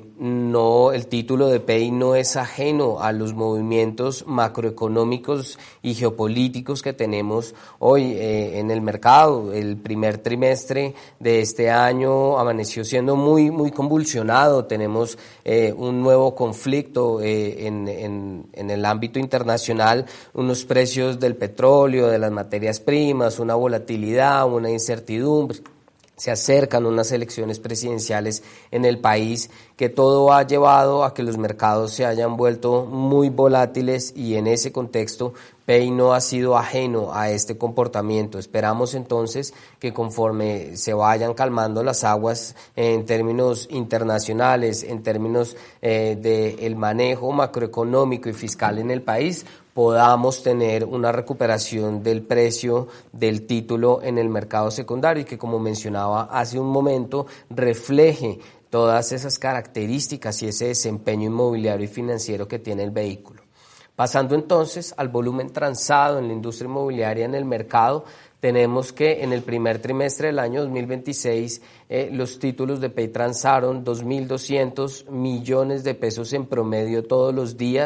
el título de PEI no es ajeno a los movimientos macroeconómicos y geopolíticos que tenemos hoy en el mercado. El primer trimestre de este año amaneció siendo muy convulsionado. Tenemos un nuevo conflicto en el ámbito internacional, unos precios del petróleo, de las materias primas, una volatilidad, una incertidumbre. Se acercan unas elecciones presidenciales en el país, que todo ha llevado a que los mercados se hayan vuelto muy volátiles, y en ese contexto PEI no ha sido ajeno a este comportamiento. Esperamos entonces que conforme se vayan calmando las aguas en términos internacionales, en términos del manejo macroeconómico y fiscal en el país, podamos tener una recuperación del precio del título en el mercado secundario, y que, como mencionaba hace un momento, refleje todas esas características y ese desempeño inmobiliario y financiero que tiene el vehículo. Pasando entonces al volumen transado en la industria inmobiliaria en el mercado, tenemos que en el primer trimestre del año 2026 los títulos de PEI transaron 2.200 millones de pesos en promedio todos los días,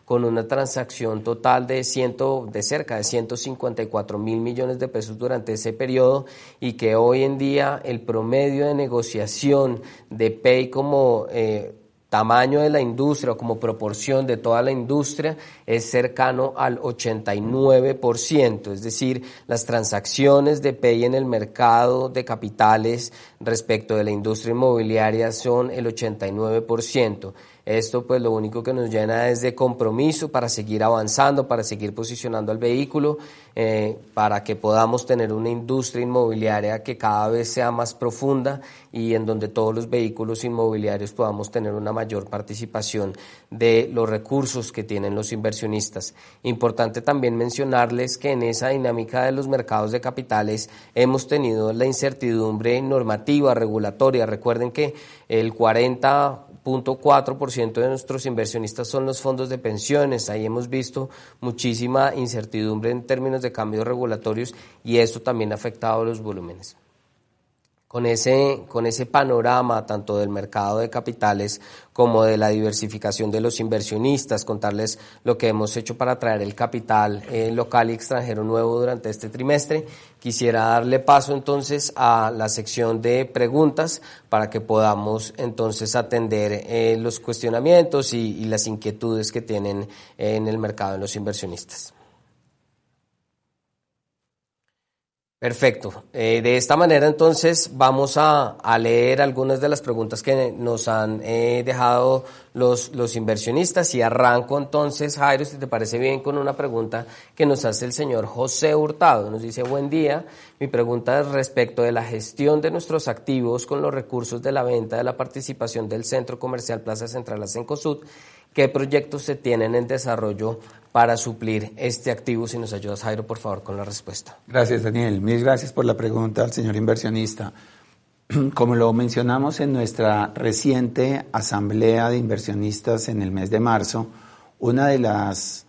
con una transacción total de cerca de 154 mil millones de pesos durante ese periodo, y que hoy en día el promedio de negociación de Pay como tamaño de la industria o como proporción de toda la industria es cercano al 89%, es decir, las transacciones de Pay en el mercado de capitales respecto de la industria inmobiliaria son el 89%. Esto pues lo único que nos llena es de compromiso para seguir avanzando, para seguir posicionando al vehículo, para que podamos tener una industria inmobiliaria que cada vez sea más profunda y en donde todos los vehículos inmobiliarios podamos tener una mayor participación de los recursos que tienen los inversionistas. Importante también mencionarles que en esa dinámica de los mercados de capitales hemos tenido la incertidumbre normativa, regulatoria. Recuerden que el 40.4% de nuestros inversionistas son los fondos de pensiones. Ahí hemos visto muchísima incertidumbre en términos de cambios regulatorios y esto también ha afectado los volúmenes. Con ese panorama tanto del mercado de capitales como de la diversificación de los inversionistas, contarles lo que hemos hecho para atraer el capital local y extranjero nuevo durante este trimestre. Quisiera darle paso entonces a la sección de preguntas para que podamos entonces atender los cuestionamientos y las inquietudes que tienen en el mercado de los inversionistas. Perfecto. De esta manera entonces vamos a leer algunas de las preguntas que nos han dejado los inversionistas, y arranco entonces, Jairo, si te parece bien, con una pregunta que nos hace el señor José Hurtado. Nos dice: buen día, mi pregunta es respecto de la gestión de nuestros activos con los recursos de la venta de la participación del Centro Comercial Plaza Central a Cencosud. ¿Qué proyectos se tienen en desarrollo para suplir este activo? Si nos ayudas, Jairo, por favor, con la respuesta. Gracias, Daniel. Mil gracias por la pregunta al señor inversionista. Como lo mencionamos en nuestra reciente asamblea de inversionistas en el mes de marzo, una de las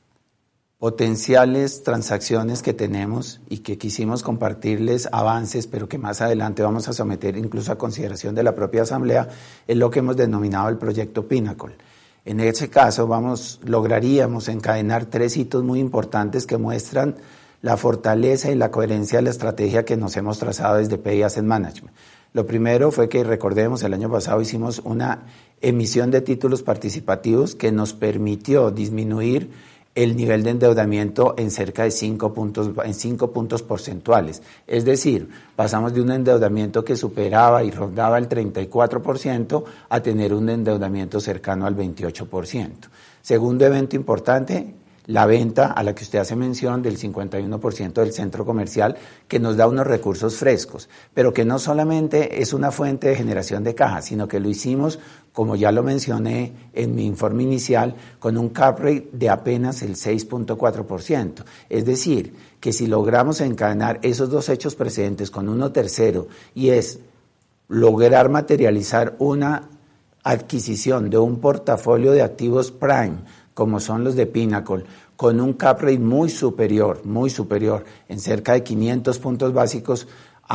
potenciales transacciones que tenemos y que quisimos compartirles avances, pero que más adelante vamos a someter incluso a consideración de la propia asamblea, es lo que hemos denominado el proyecto Pinnacle. En ese caso lograríamos encadenar 3 hitos muy importantes que muestran la fortaleza y la coherencia de la estrategia que nos hemos trazado desde Pay Asset Management. Lo primero fue que, recordemos, el año pasado hicimos una emisión de títulos participativos que nos permitió disminuir el nivel de endeudamiento en cerca de 5 puntos porcentuales. Es decir, pasamos de un endeudamiento que superaba y rondaba el 34% a tener un endeudamiento cercano al 28%. Segundo evento importante, la venta a la que usted hace mención del 51% del centro comercial, que nos da unos recursos frescos, pero que no solamente es una fuente de generación de caja, sino que lo hicimos, como ya lo mencioné en mi informe inicial, con un cap rate de apenas el 6.4%. Es decir, que si logramos encadenar esos 2 hechos precedentes con uno tercero, y es lograr materializar una adquisición de un portafolio de activos prime, como son los de Pinnacle, con un cap rate muy superior, en cerca de 500 puntos básicos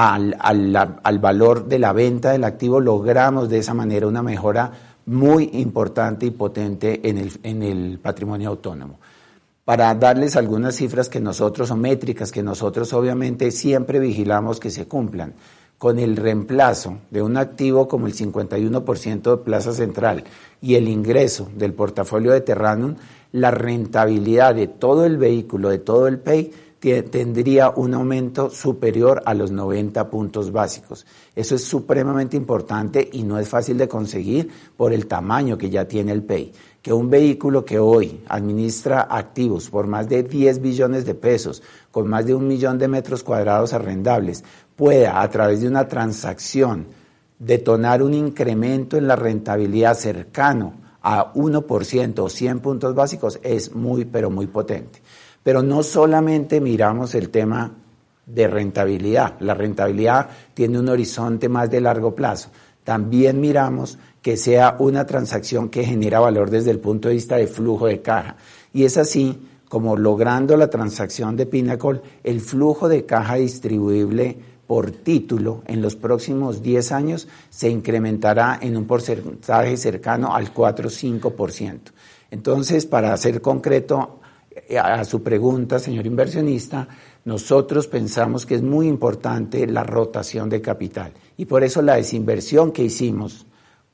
al valor de la venta del activo, logramos de esa manera una mejora muy importante y potente en el patrimonio autónomo. Para darles algunas cifras o métricas que nosotros obviamente siempre vigilamos que se cumplan, con el reemplazo de un activo como el 51% de Plaza Central y el ingreso del portafolio de Terranum, la rentabilidad de todo el vehículo, de todo el Pay, tendría un aumento superior a los 90 puntos básicos. Eso es supremamente importante y no es fácil de conseguir por el tamaño que ya tiene el Pay. Que un vehículo que hoy administra activos por más de 10 billones de pesos, con más de 1 millón de metros cuadrados arrendables, pueda, a través de una transacción, detonar un incremento en la rentabilidad cercano a 1% o 100 puntos básicos, es muy, pero muy potente. Pero no solamente miramos el tema de rentabilidad. La rentabilidad tiene un horizonte más de largo plazo. También miramos que sea una transacción que genera valor desde el punto de vista de flujo de caja. Y es así como, logrando la transacción de Pinnacle, el flujo de caja distribuible por título en los próximos 10 años se incrementará en un porcentaje cercano al 4 o 5%. Entonces, para ser concreto a su pregunta, señor inversionista, nosotros pensamos que es muy importante la rotación de capital y por eso la desinversión que hicimos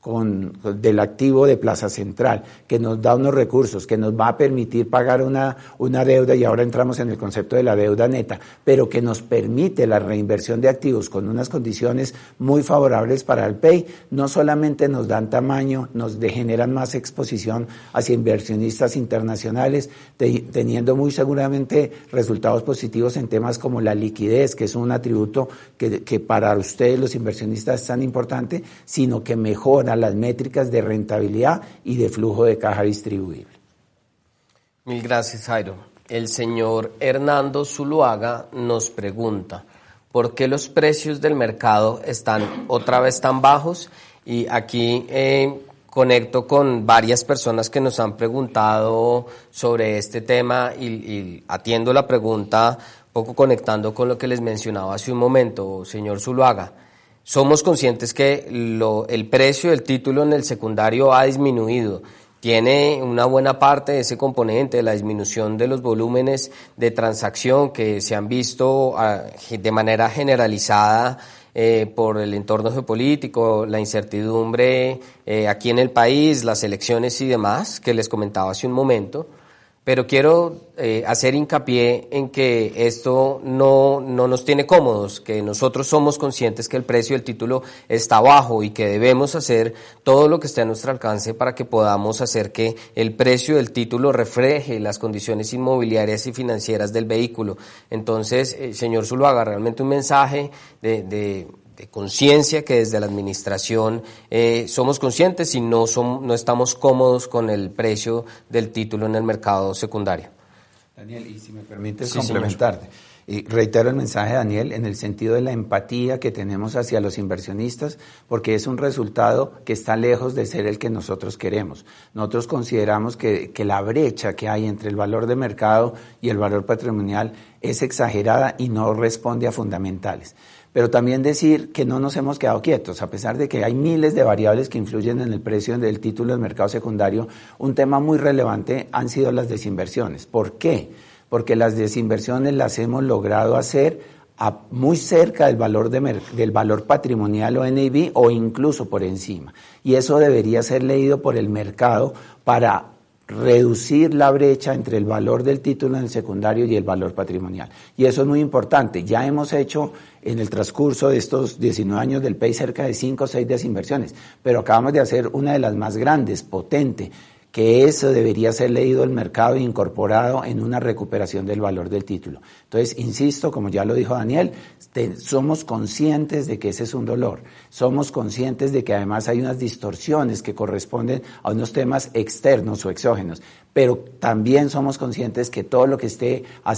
del activo de Plaza Central, que nos da unos recursos, que nos va a permitir pagar una deuda, y ahora entramos en el concepto de la deuda neta, pero que nos permite la reinversión de activos con unas condiciones muy favorables para el PEI, no solamente nos dan tamaño, nos generan más exposición hacia inversionistas internacionales, teniendo muy seguramente resultados positivos en temas como la liquidez, que es un atributo que para ustedes los inversionistas es tan importante, sino que mejora las métricas de rentabilidad y de flujo de caja distribuible. Mil gracias, Jairo. El señor Hernando Zuluaga nos pregunta, ¿por qué los precios del mercado están otra vez tan bajos? Y aquí conecto con varias personas que nos han preguntado sobre este tema y atiendo la pregunta un poco conectando con lo que les mencionaba hace un momento, señor Zuluaga. Somos conscientes que el precio del título en el secundario ha disminuido. Tiene una buena parte de ese componente de la disminución de los volúmenes de transacción que se han visto de manera generalizada por el entorno geopolítico, la incertidumbre aquí en el país, las elecciones y demás, que les comentaba hace un momento. Pero quiero hacer hincapié en que esto no nos tiene cómodos, que nosotros somos conscientes que el precio del título está bajo y que debemos hacer todo lo que esté a nuestro alcance para que podamos hacer que el precio del título refleje las condiciones inmobiliarias y financieras del vehículo. Entonces, señor Zuluaga, realmente un mensaje de conciencia que desde la administración somos conscientes y no estamos cómodos con el precio del título en el mercado secundario. Daniel, y si me permites complementarte, y reitero el mensaje de Daniel en el sentido de la empatía que tenemos hacia los inversionistas, porque es un resultado que está lejos de ser el que nosotros queremos. Nosotros consideramos que la brecha que hay entre el valor de mercado y el valor patrimonial es exagerada y no responde a fundamentales. Pero también decir que no nos hemos quedado quietos, a pesar de que hay miles de variables que influyen en el precio del título del mercado secundario, un tema muy relevante han sido las desinversiones. ¿Por qué? Porque las desinversiones las hemos logrado hacer muy cerca del valor patrimonial o NAV o incluso por encima. Y eso debería ser leído por el mercado para reducir la brecha entre el valor del título en el secundario y el valor patrimonial. Y eso es muy importante. Ya hemos hecho en el transcurso de estos 19 años del PEI cerca de 5 o 6 desinversiones, pero acabamos de hacer una de las más grandes, potente, que eso debería ser leído el mercado e incorporado en una recuperación del valor del título. Entonces, insisto, como ya lo dijo Daniel, somos conscientes de que ese es un dolor, somos conscientes de que además hay unas distorsiones que corresponden a unos temas externos o exógenos, pero también somos conscientes que todo lo que esté a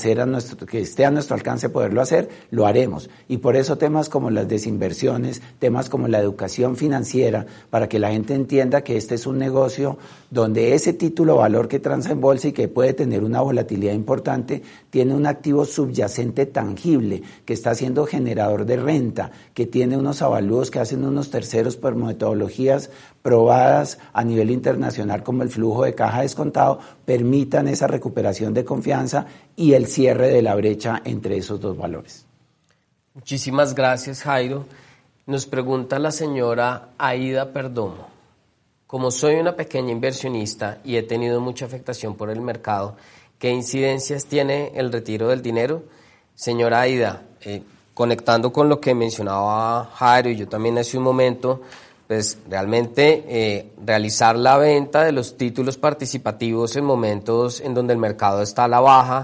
nuestro alcance poderlo hacer, lo haremos. Y por eso temas como las desinversiones, temas como la educación financiera, para que la gente entienda que este es un negocio donde ese título valor que transa en bolsa y que puede tener una volatilidad importante, tiene un activo subyacente tangible que está siendo generador de renta, que tiene unos avalúos que hacen unos terceros por metodologías probadas a nivel internacional como el flujo de caja descontado, permitan esa recuperación de confianza y el cierre de la brecha entre esos dos valores. Muchísimas gracias, Jairo. Nos pregunta la señora Aida Perdomo. Como soy una pequeña inversionista y he tenido mucha afectación por el mercado, ¿qué incidencias tiene el retiro del dinero? Señora Aida, conectando con lo que mencionaba Jairo y yo también hace un momento, pues realmente realizar la venta de los títulos participativos en momentos en donde el mercado está a la baja,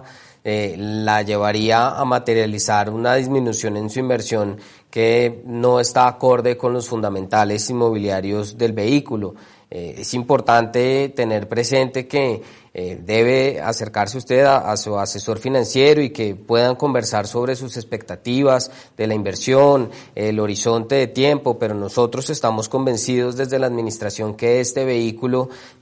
la llevaría a materializar una disminución en su inversión que no está acorde con los fundamentales inmobiliarios del vehículo. Es importante tener presente que debe acercarse usted a su asesor financiero y que puedan conversar sobre sus expectativas de la inversión, el horizonte de tiempo, pero nosotros estamos convencidos desde la administración que este vehículo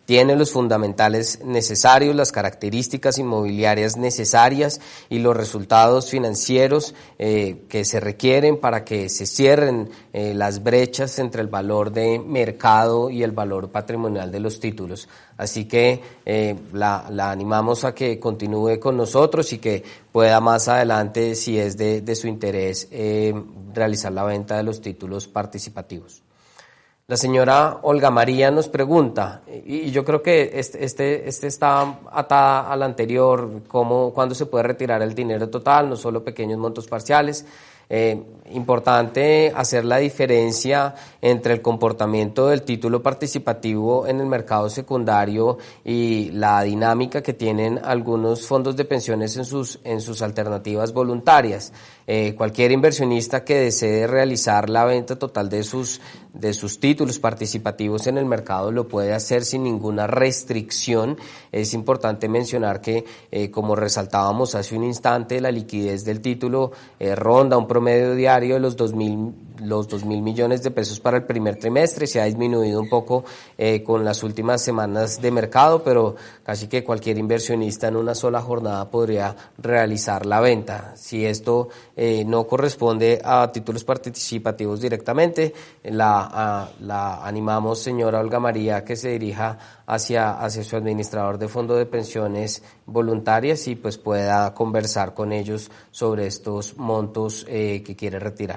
tiene los fundamentales necesarios, las características inmobiliarias necesarias y los resultados financieros que se requieren para que se cierren las brechas entre el valor de mercado y el valor patrimonial de los títulos. Así que la animamos a que continúe con nosotros y que pueda más adelante, si es de su interés, realizar la venta de los títulos participativos. La señora Olga María nos pregunta, y yo creo que este está atada al anterior, cuándo se puede retirar el dinero total, no solo pequeños montos parciales. Importante hacer la diferencia entre el comportamiento del título participativo en el mercado secundario y la dinámica que tienen algunos fondos de pensiones en sus alternativas voluntarias. Cualquier inversionista que desee realizar la venta total de sus títulos participativos en el mercado lo puede hacer sin ninguna restricción. Es importante mencionar que, como resaltábamos hace un instante, la liquidez del título ronda un promedio diario de los 2.000 millones de pesos para el primer trimestre. Se ha disminuido un poco con las últimas semanas de mercado, pero casi que cualquier inversionista en una sola jornada podría realizar la venta. Si esto no corresponde a títulos participativos directamente, la animamos, señora Olga María, a que se dirija hacia su administrador de fondo de pensiones voluntarias y pues pueda conversar con ellos sobre estos montos que quiere retirar.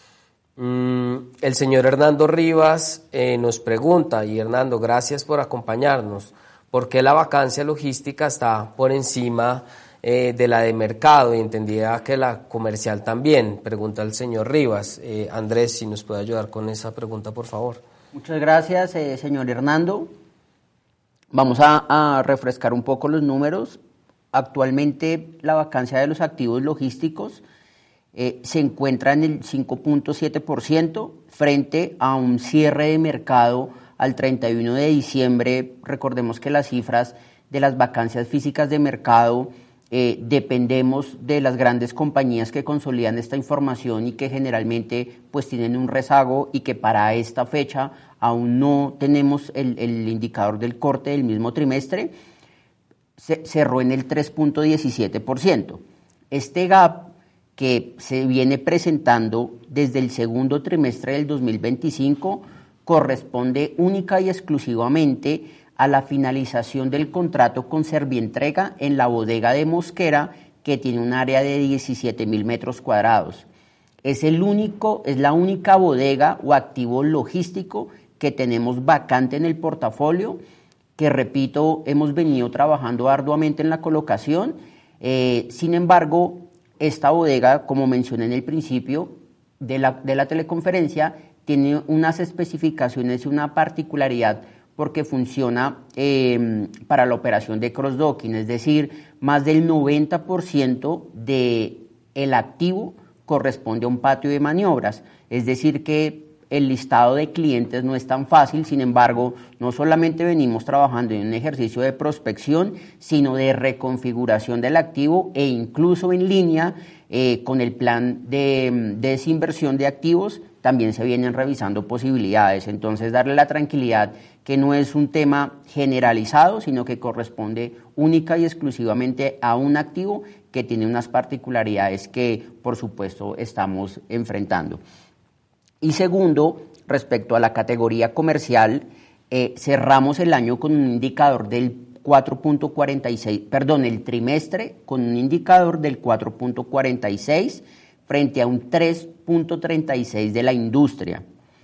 El señor Hernando Rivas nos pregunta, y Hernando, gracias por acompañarnos, ¿por qué la vacancia logística está por encima de la de mercado? Y entendía que la comercial también, pregunta el señor Rivas. Andrés, si nos puede ayudar con esa pregunta, por favor. Muchas gracias, señor Hernando. Vamos a refrescar un poco los números. Actualmente la vacancia de los activos logísticos se encuentra en el 5.7% frente a un cierre de mercado al 31 de diciembre. Recordemos que las cifras de las vacancias físicas de mercado dependemos de las grandes compañías que consolidan esta información y que generalmente pues tienen un rezago, y que para esta fecha aún no tenemos el indicador del corte del mismo trimestre. Cerró en el 3.17%. Este gap, que se viene presentando desde el segundo trimestre del 2025, corresponde única y exclusivamente a la finalización del contrato con Servientrega en la bodega de Mosquera, que tiene un área de 17.000 metros cuadrados. Es la única bodega o activo logístico que tenemos vacante en el portafolio, que, repito, hemos venido trabajando arduamente en la colocación. Sin embargo, esta bodega, como mencioné en el principio de la teleconferencia, tiene unas especificaciones y una particularidad porque funciona para la operación de cross-docking, es decir, más del 90% del activo corresponde a un patio de maniobras, es decir que el listado de clientes no es tan fácil. Sin embargo, no solamente venimos trabajando en un ejercicio de prospección, sino de reconfiguración del activo, e incluso en línea con el plan de desinversión de activos también se vienen revisando posibilidades. Entonces, darle la tranquilidad que no es un tema generalizado, sino que corresponde única y exclusivamente a un activo que tiene unas particularidades que, por supuesto, estamos enfrentando. Y segundo, respecto a la categoría comercial, cerramos el año con un indicador del 4.46, el trimestre con un indicador del 4.46 frente a un 3.36 de la industria.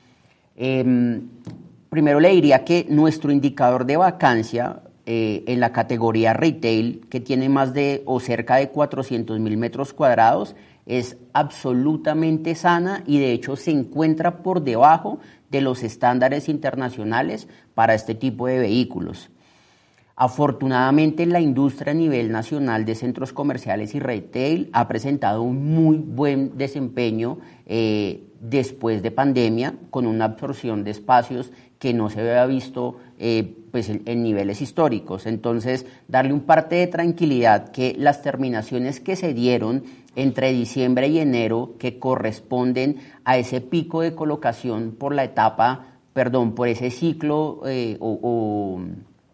Primero le diría que nuestro indicador de vacancia en la categoría retail, que tiene más de o cerca de 400.000 metros cuadrados, es absolutamente sana y de hecho se encuentra por debajo de los estándares internacionales para este tipo de vehículos. Afortunadamente, la industria a nivel nacional de centros comerciales y retail ha presentado un muy buen desempeño después de pandemia, con una absorción de espacios que no se había visto en niveles históricos. Entonces, darle un parte de tranquilidad que las terminaciones que se dieron entre diciembre y enero, que corresponden a ese pico de colocación por ese ciclo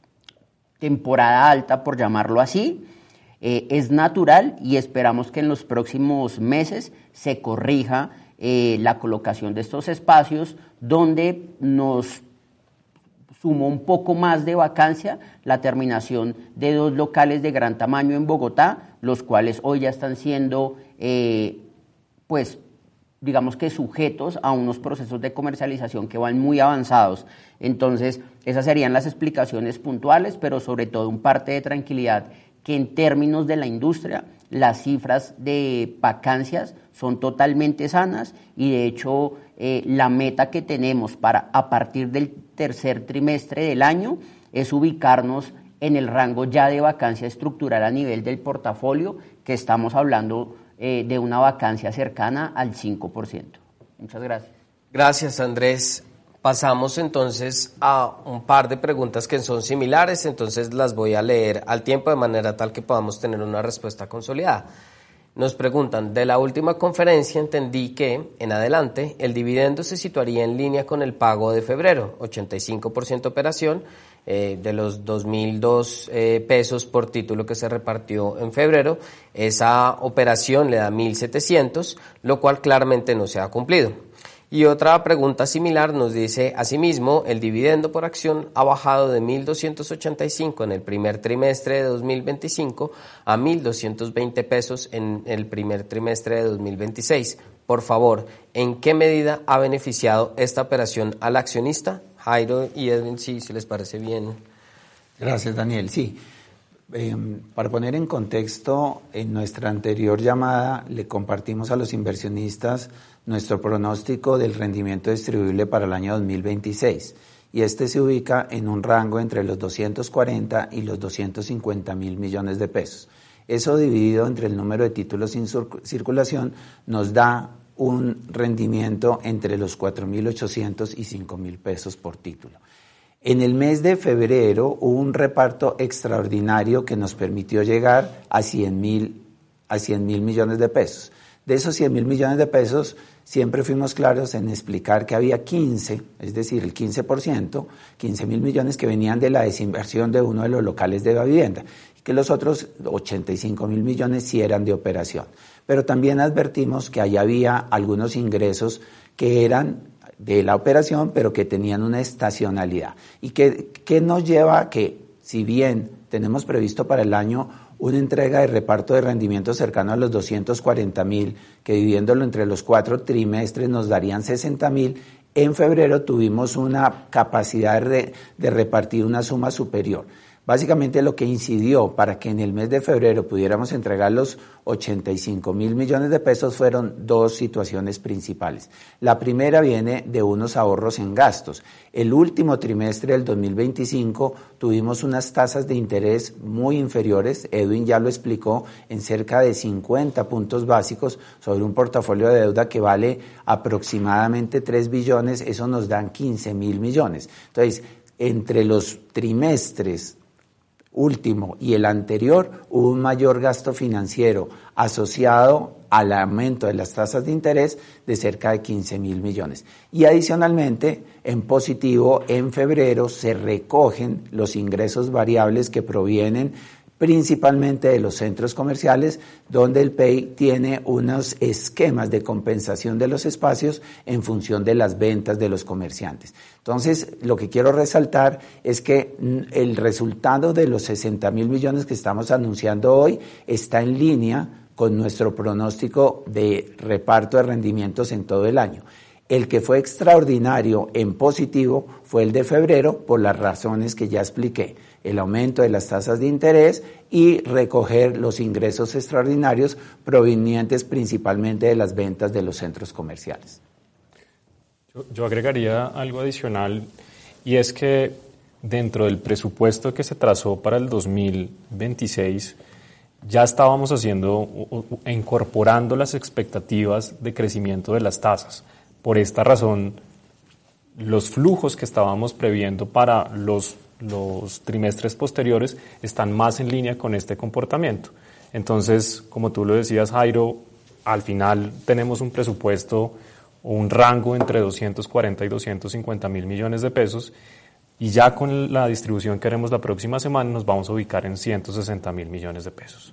temporada alta, por llamarlo así, es natural y esperamos que en los próximos meses se corrija la colocación de estos espacios, donde nos sumó un poco más de vacancia la terminación de 2 locales de gran tamaño en Bogotá, los cuales hoy ya están siendo, pues, digamos que sujetos a unos procesos de comercialización que van muy avanzados. Entonces, esas serían las explicaciones puntuales, pero sobre todo un parte de tranquilidad que en términos de la industria, las cifras de vacancias son totalmente sanas y de hecho la meta que tenemos para a partir del tercer trimestre del año es ubicarnos en el rango ya de vacancia estructural a nivel del portafolio, que estamos hablando de una vacancia cercana al 5%. Muchas gracias. Gracias, Andrés. Pasamos entonces a un par de preguntas que son similares, entonces las voy a leer al tiempo de manera tal que podamos tener una respuesta consolidada. Nos preguntan, de la última conferencia entendí que, en adelante, el dividendo se situaría en línea con el pago de febrero, 85% operación, de los 2.002 pesos por título que se repartió en febrero. Esa operación le da 1.700, lo cual claramente no se ha cumplido. Y otra pregunta similar nos dice, asimismo, el dividendo por acción ha bajado de 1.285 en el primer trimestre de 2025 a 1.220 pesos en el primer trimestre de 2026. Por favor, ¿en qué medida ha beneficiado esta operación al accionista? Jairo y Edwin, sí, si les parece bien. Gracias, Daniel. Sí. Para poner en contexto, en nuestra anterior llamada le compartimos a los inversionistas nuestro pronóstico del rendimiento distribuible para el año 2026 y este se ubica en un rango entre los 240 y los 250 mil millones de pesos. Eso dividido entre el número de títulos en circulación nos da un rendimiento entre los 4.800 y 5.000 pesos por título. En el mes de febrero hubo un reparto extraordinario que nos permitió llegar a 100.000 millones de pesos. De esos 100.000 millones de pesos, siempre fuimos claros en explicar que había 15, es decir, el 15%, 15.000 millones que venían de la desinversión de uno de los locales de vivienda, y que los otros 85.000 millones sí eran de operación. Pero también advertimos que ahí había algunos ingresos que eran de la operación, pero que tenían una estacionalidad. ¿Y que nos lleva a que, si bien tenemos previsto para el año una entrega de reparto de rendimiento cercano a los 240.000, que dividiéndolo entre los 4 trimestres nos darían 60.000, en febrero tuvimos una capacidad de repartir una suma superior. Básicamente lo que incidió para que en el mes de febrero pudiéramos entregar los 85.000 millones de pesos fueron 2 situaciones principales. La primera viene de unos ahorros en gastos. El último trimestre del 2025 tuvimos unas tasas de interés muy inferiores, Edwin ya lo explicó, en cerca de 50 puntos básicos sobre un portafolio de deuda que vale aproximadamente 3 billones, eso nos dan 15.000 millones. Entonces, entre los trimestres último y el anterior hubo un mayor gasto financiero asociado al aumento de las tasas de interés de cerca de 15.000 millones. Y adicionalmente, en positivo, en febrero se recogen los ingresos variables que provienen principalmente de los centros comerciales, donde el PEI tiene unos esquemas de compensación de los espacios en función de las ventas de los comerciantes. Entonces, lo que quiero resaltar es que el resultado de los 60.000 millones que estamos anunciando hoy está en línea con nuestro pronóstico de reparto de rendimientos en todo el año. El que fue extraordinario en positivo fue el de febrero por las razones que ya expliqué, el aumento de las tasas de interés y recoger los ingresos extraordinarios provenientes principalmente de las ventas de los centros comerciales. Yo agregaría algo adicional y es que dentro del presupuesto que se trazó para el 2026 ya estábamos incorporando las expectativas de crecimiento de las tasas. Por esta razón, los flujos que estábamos previendo para los trimestres posteriores están más en línea con este comportamiento. Entonces, como tú lo decías, Jairo, al final tenemos un presupuesto o un rango entre 240 y 250 mil millones de pesos, y ya con la distribución que haremos la próxima semana nos vamos a ubicar en 160.000 millones de pesos.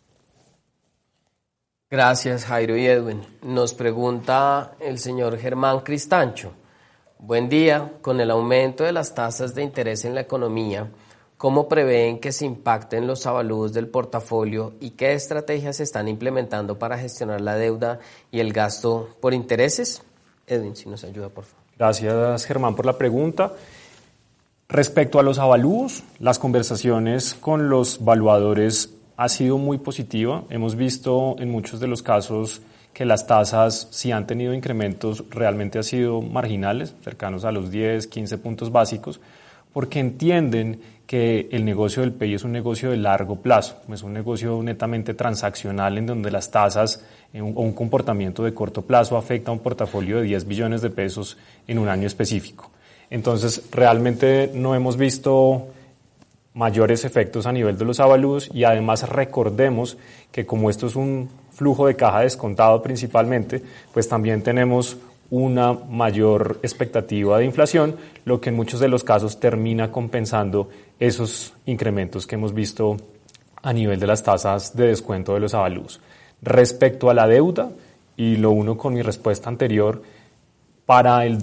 Gracias, Jairo y Edwin. Nos pregunta el señor Germán Cristancho. Buen día. Con el aumento de las tasas de interés en la economía, ¿cómo prevén que se impacten los avalúos del portafolio y qué estrategias se están implementando para gestionar la deuda y el gasto por intereses? Edwin, si nos ayuda, por favor. Gracias, Germán, por la pregunta. Respecto a los avalúos, las conversaciones con los valuadores ha sido muy positiva. Hemos visto en muchos de los casos que las tasas, si han tenido incrementos, realmente han sido marginales, cercanos a los 10, 15 puntos básicos, porque entienden que el negocio del PEI es un negocio de largo plazo, es un negocio netamente transaccional en donde las tasas o un comportamiento de corto plazo afecta a un portafolio de 10 billones de pesos en un año específico. Entonces, realmente no hemos visto mayores efectos a nivel de los avalúos y además recordemos que como esto es un flujo de caja descontado principalmente, pues también tenemos una mayor expectativa de inflación, lo que en muchos de los casos termina compensando esos incrementos que hemos visto a nivel de las tasas de descuento de los avalúos. Respecto a la deuda, y lo uno con mi respuesta anterior, para el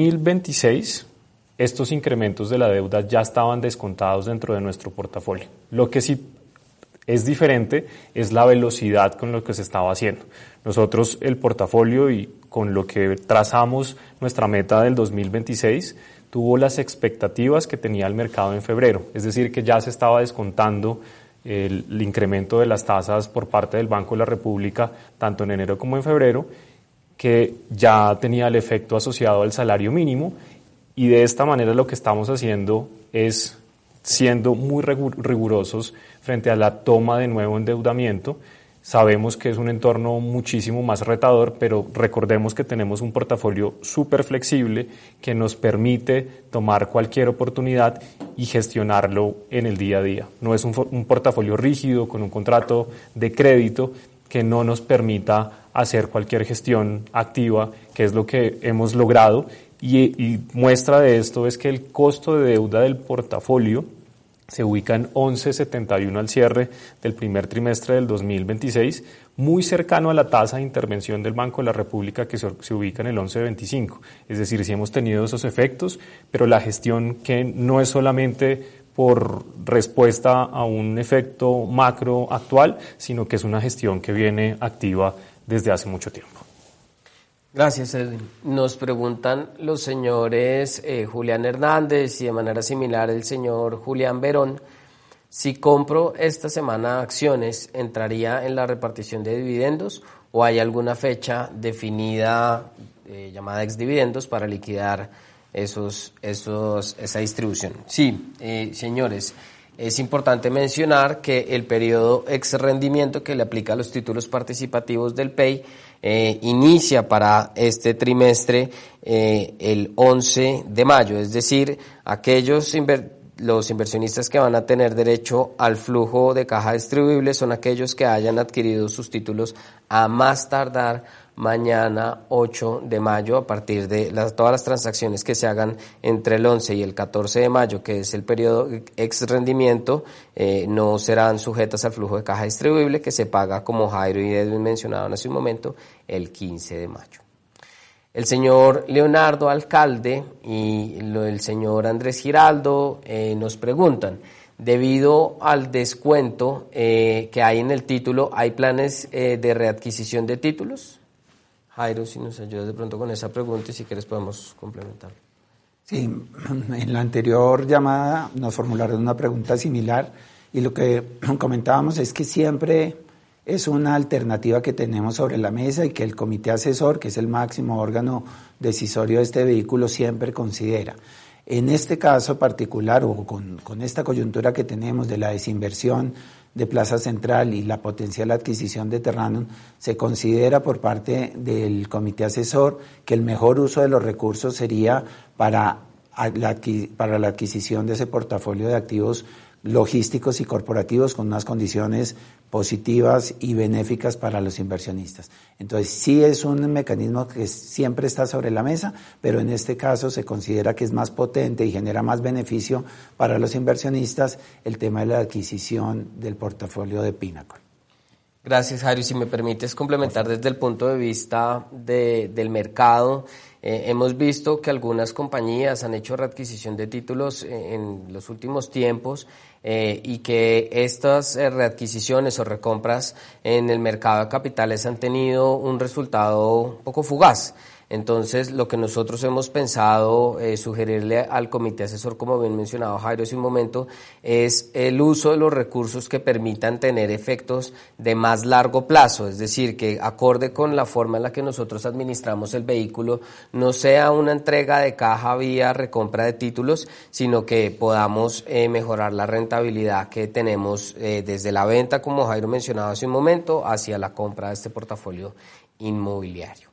2026 estos incrementos de la deuda ya estaban descontados dentro de nuestro portafolio. Lo que sí es diferente es la velocidad con lo que se estaba haciendo. Nosotros el portafolio y con lo que trazamos nuestra meta del 2026 tuvo las expectativas que tenía el mercado en febrero, es decir, que ya se estaba descontando el incremento de las tasas por parte del Banco de la República tanto en enero como en febrero, que ya tenía el efecto asociado al salario mínimo y de esta manera lo que estamos haciendo es siendo muy rigurosos frente a la toma de nuevo endeudamiento. Sabemos que es un entorno muchísimo más retador, pero recordemos que tenemos un portafolio súper flexible que nos permite tomar cualquier oportunidad y gestionarlo en el día a día. No es un portafolio rígido con un contrato de crédito que no nos permita hacer cualquier gestión activa, que es lo que hemos logrado. Y muestra de esto es que el costo de deuda del portafolio se ubica en 11.71 al cierre del primer trimestre del 2026, muy cercano a la tasa de intervención del Banco de la República que se ubica en el 11.25. Es decir, sí hemos tenido esos efectos, pero la gestión que no es solamente por respuesta a un efecto macro actual, sino que es una gestión que viene activa desde hace mucho tiempo. Gracias, Edwin. Nos preguntan los señores Julián Hernández y de manera similar el señor Julián Verón, si compro esta semana acciones, ¿entraría en la repartición de dividendos o hay alguna fecha definida llamada exdividendos para liquidar esa distribución? Sí, señores. Es importante mencionar que el periodo ex rendimiento que le aplica a los títulos participativos del PEI inicia para este trimestre el 11 de mayo, es decir, los inversionistas que van a tener derecho al flujo de caja distribuible son aquellos que hayan adquirido sus títulos a más tardar mañana 8 de mayo, a partir de todas las transacciones que se hagan entre el 11 y el 14 de mayo, que es el periodo ex rendimiento, no serán sujetas al flujo de caja distribuible que se paga, como Jairo y Edwin mencionaban hace un momento, el 15 de mayo. El señor Leonardo Alcalde y el señor Andrés Giraldo nos preguntan, debido al descuento que hay en el título, ¿hay planes de readquisición de títulos? Jairo, si nos ayudas de pronto con esa pregunta y si quieres podemos complementar. Sí, en la anterior llamada nos formularon una pregunta similar y lo que comentábamos es que siempre es una alternativa que tenemos sobre la mesa y que el comité asesor, que es el máximo órgano decisorio de este vehículo, siempre considera. En este caso particular, o con esta coyuntura que tenemos de la desinversión de Plaza Central y la potencial adquisición de Terranum, se considera por parte del comité asesor que el mejor uso de los recursos sería para la adquisición de ese portafolio de activos logísticos y corporativos con unas condiciones positivas y benéficas para los inversionistas. Entonces, sí es un mecanismo que siempre está sobre la mesa, pero en este caso se considera que es más potente y genera más beneficio para los inversionistas el tema de la adquisición del portafolio de Pinnacle. Gracias, Jairo. Si me permites complementar desde el punto de vista del mercado, hemos visto que algunas compañías han hecho readquisición de títulos en los últimos tiempos y que estas readquisiciones o recompras en el mercado de capitales han tenido un resultado un poco fugaz. Entonces, lo que nosotros hemos pensado sugerirle al comité asesor, como bien mencionado Jairo hace un momento, es el uso de los recursos que permitan tener efectos de más largo plazo, es decir, que acorde con la forma en la que nosotros administramos el vehículo, no sea una entrega de caja vía recompra de títulos, sino que podamos mejorar la rentabilidad que tenemos desde la venta, como Jairo mencionaba hace un momento, hacia la compra de este portafolio inmobiliario.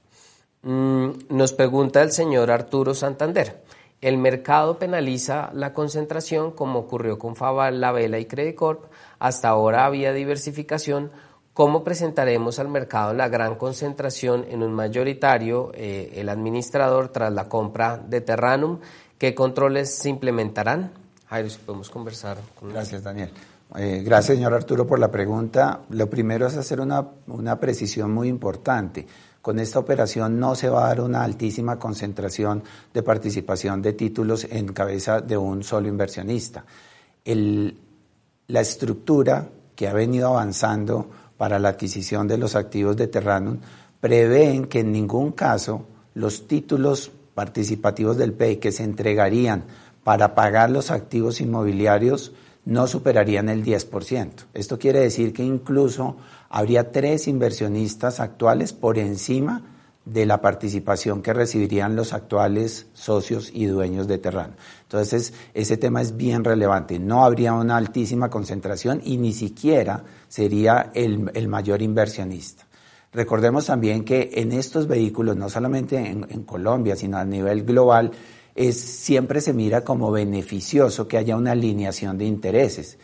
Nos pregunta el señor Arturo Santander. ¿El mercado penaliza la concentración como ocurrió con Falabella y Credit Corp? Hasta ahora había diversificación. ¿Cómo presentaremos al mercado la gran concentración en un mayoritario, el administrador, tras la compra de Terranum? ¿Qué controles se implementarán? Jairo, si podemos conversar con Gracias, Daniel. Gracias, señor Arturo, por la pregunta. Lo primero es hacer una precisión muy importante. Con esta operación no se va a dar una altísima concentración de participación de títulos en cabeza de un solo inversionista. La estructura que ha venido avanzando para la adquisición de los activos de Terranum prevén que en ningún caso los títulos participativos del PEI que se entregarían para pagar los activos inmobiliarios no superarían el 10%. Esto quiere decir que incluso habría 3 inversionistas actuales por encima de la participación que recibirían los actuales socios y dueños de Terranum. Entonces, ese tema es bien relevante. No habría una altísima concentración y ni siquiera sería el mayor inversionista. Recordemos también que en estos vehículos, no solamente en Colombia, sino a nivel global, siempre se mira como beneficioso que haya una alineación de intereses,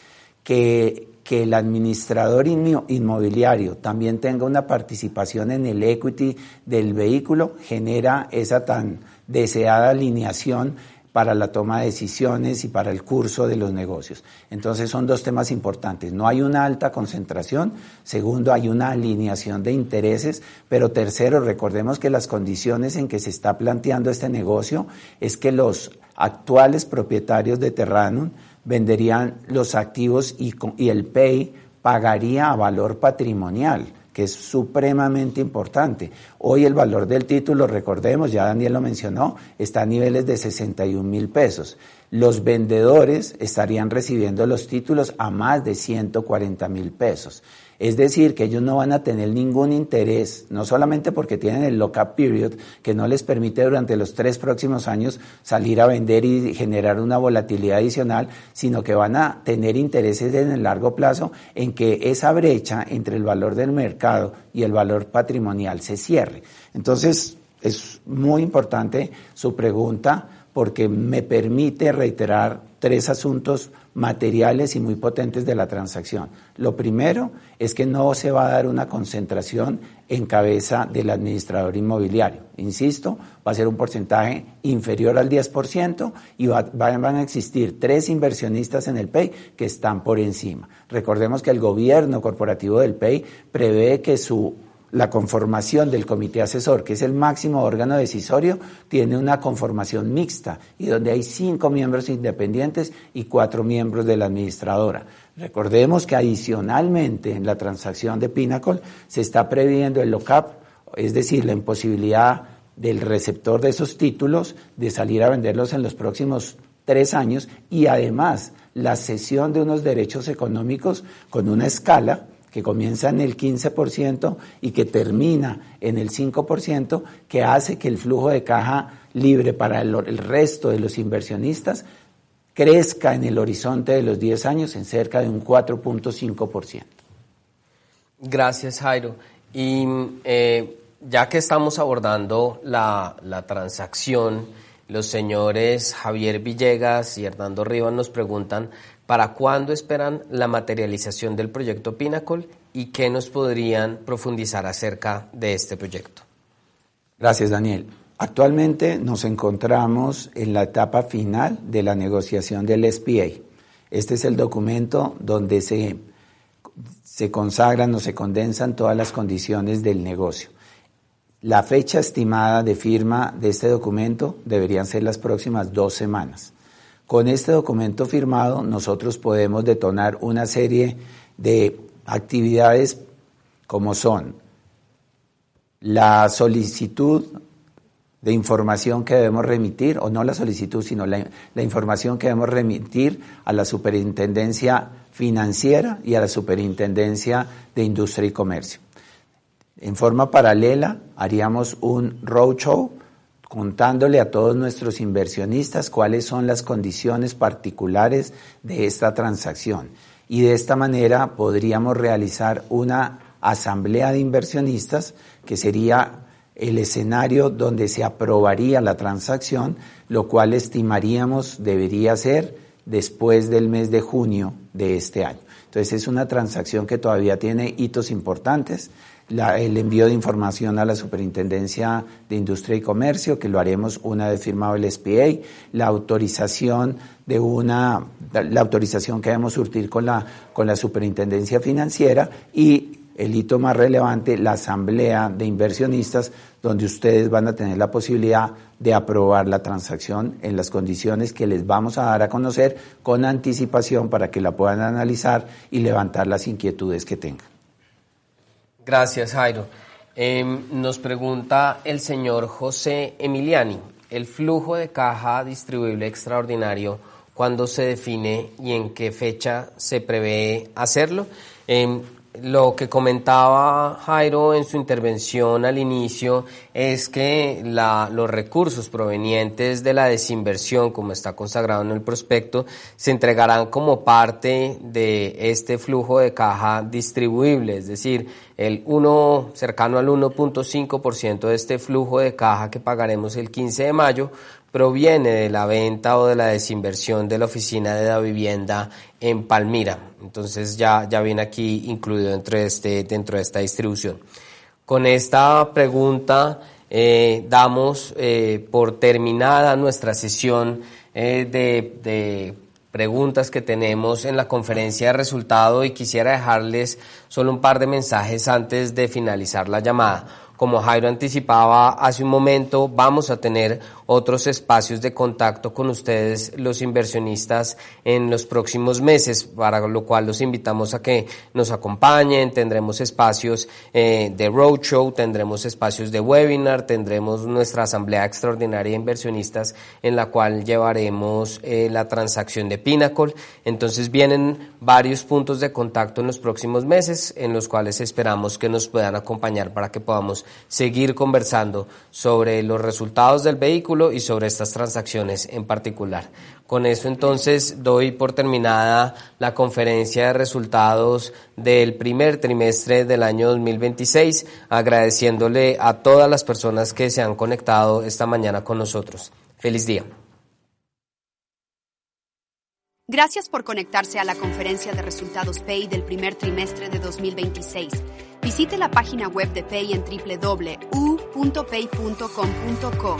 que el administrador inmobiliario también tenga una participación en el equity del vehículo, genera esa tan deseada alineación para la toma de decisiones y para el curso de los negocios. Entonces son 2 temas importantes. No hay una alta concentración. Segundo, hay una alineación de intereses. Pero tercero, recordemos que las condiciones en que se está planteando este negocio es que los actuales propietarios de Terranum venderían los activos y el PEI pagaría a valor patrimonial, que es supremamente importante. Hoy el valor del título, recordemos, ya Daniel lo mencionó, está a niveles de 61,000 pesos. Los vendedores estarían recibiendo los títulos a más de 140,000 pesos. Es decir, que ellos no van a tener ningún interés, no solamente porque tienen el lock-up period, que no les permite durante los 3 próximos años salir a vender y generar una volatilidad adicional, sino que van a tener intereses en el largo plazo en que esa brecha entre el valor del mercado y el valor patrimonial se cierre. Entonces, es muy importante su pregunta porque me permite reiterar 3 asuntos materiales y muy potentes de la transacción. Lo primero es que no se va a dar una concentración en cabeza del administrador inmobiliario. Insisto, va a ser un porcentaje inferior al 10% y van a existir 3 inversionistas en el PEI que están por encima. Recordemos que el gobierno corporativo del PEI prevé que la conformación del comité asesor, que es el máximo órgano decisorio, tiene una conformación mixta y donde hay 5 miembros independientes y 4 miembros de la administradora. Recordemos que adicionalmente en la transacción de Pinnacle se está previendo el lock-up, es decir, la imposibilidad del receptor de esos títulos de salir a venderlos en los próximos 3 años y además la cesión de unos derechos económicos con una escala que comienza en el 15% y que termina en el 5%, que hace que el flujo de caja libre para el resto de los inversionistas crezca en el horizonte de los 10 años en cerca de un 4.5%. Gracias, Jairo. Y ya que estamos abordando la transacción, los señores Javier Villegas y Hernando Rivas nos preguntan ¿para cuándo esperan la materialización del proyecto Pinnacle y qué nos podrían profundizar acerca de este proyecto. Gracias, Daniel. Actualmente nos encontramos en la etapa final de la negociación del SPA. Este es el documento donde se consagran o se condensan todas las condiciones del negocio. La fecha estimada de firma de este documento deberían ser las próximas 2 semanas. Con este documento firmado, nosotros podemos detonar una serie de actividades como son la solicitud de información que debemos remitir, o no la solicitud, sino la información que debemos remitir a la Superintendencia Financiera y a la Superintendencia de Industria y Comercio. En forma paralela, haríamos un roadshow contándole a todos nuestros inversionistas cuáles son las condiciones particulares de esta transacción. Y de esta manera podríamos realizar una asamblea de inversionistas que sería el escenario donde se aprobaría la transacción, lo cual estimaríamos debería ser después del mes de junio de este año. Entonces es una transacción que todavía tiene hitos importantes. El envío de información a la Superintendencia de Industria y Comercio, que lo haremos una vez firmado el SPA, la autorización que debemos surtir con la Superintendencia Financiera y el hito más relevante, la asamblea de inversionistas, donde ustedes van a tener la posibilidad de aprobar la transacción en las condiciones que les vamos a dar a conocer con anticipación para que la puedan analizar y levantar las inquietudes que tengan. Gracias, Jairo. Nos pregunta el señor José Emiliani, el flujo de caja distribuible extraordinario, ¿cuándo se define y en qué fecha se prevé hacerlo? Lo que comentaba Jairo en su intervención al inicio es que los recursos provenientes de la desinversión, como está consagrado en el prospecto, se entregarán como parte de este flujo de caja distribuible, es decir, cercano al 1.5% de este flujo de caja que pagaremos el 15 de mayo proviene de la venta o de la desinversión de la oficina de la vivienda en Palmira. Entonces ya viene aquí incluido dentro de esta distribución. Con esta pregunta damos por terminada nuestra sesión de preguntas que tenemos en la conferencia de resultado y quisiera dejarles solo un par de mensajes antes de finalizar la llamada. Como Jairo anticipaba hace un momento, vamos a tener otros espacios de contacto con ustedes, los inversionistas, en los próximos meses, para lo cual los invitamos a que nos acompañen. Tendremos espacios de roadshow, tendremos espacios de webinar, tendremos nuestra asamblea extraordinaria de inversionistas en la cual llevaremos la transacción de Pinnacle. Entonces vienen varios puntos de contacto en los próximos meses en los cuales esperamos que nos puedan acompañar para que podamos seguir conversando sobre los resultados del vehículo y sobre estas transacciones en particular. Con eso entonces doy por terminada la conferencia de resultados del primer trimestre del año 2026, agradeciéndole a todas las personas que se han conectado esta mañana con nosotros. Feliz día. Gracias por conectarse a la conferencia de resultados PEI del primer trimestre de 2026. Visite la página web de PEI en www.pei.com.co.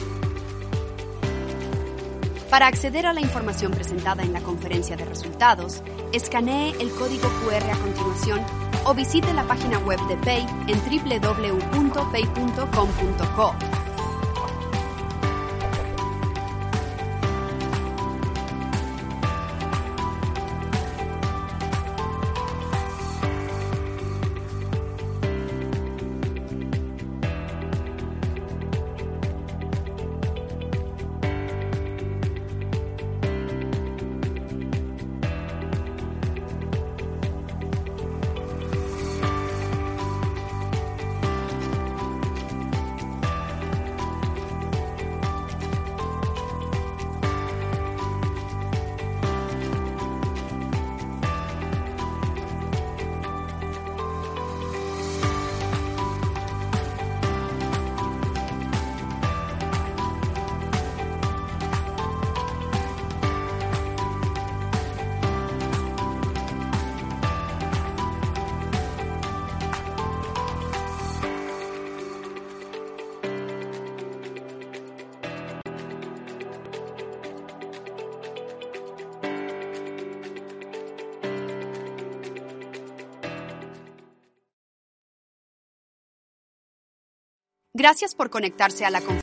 Para acceder a la información presentada en la conferencia de resultados, escanee el código QR a continuación o visite la página web de PEI en www.pei.com.co. Gracias por conectarse a la conferencia.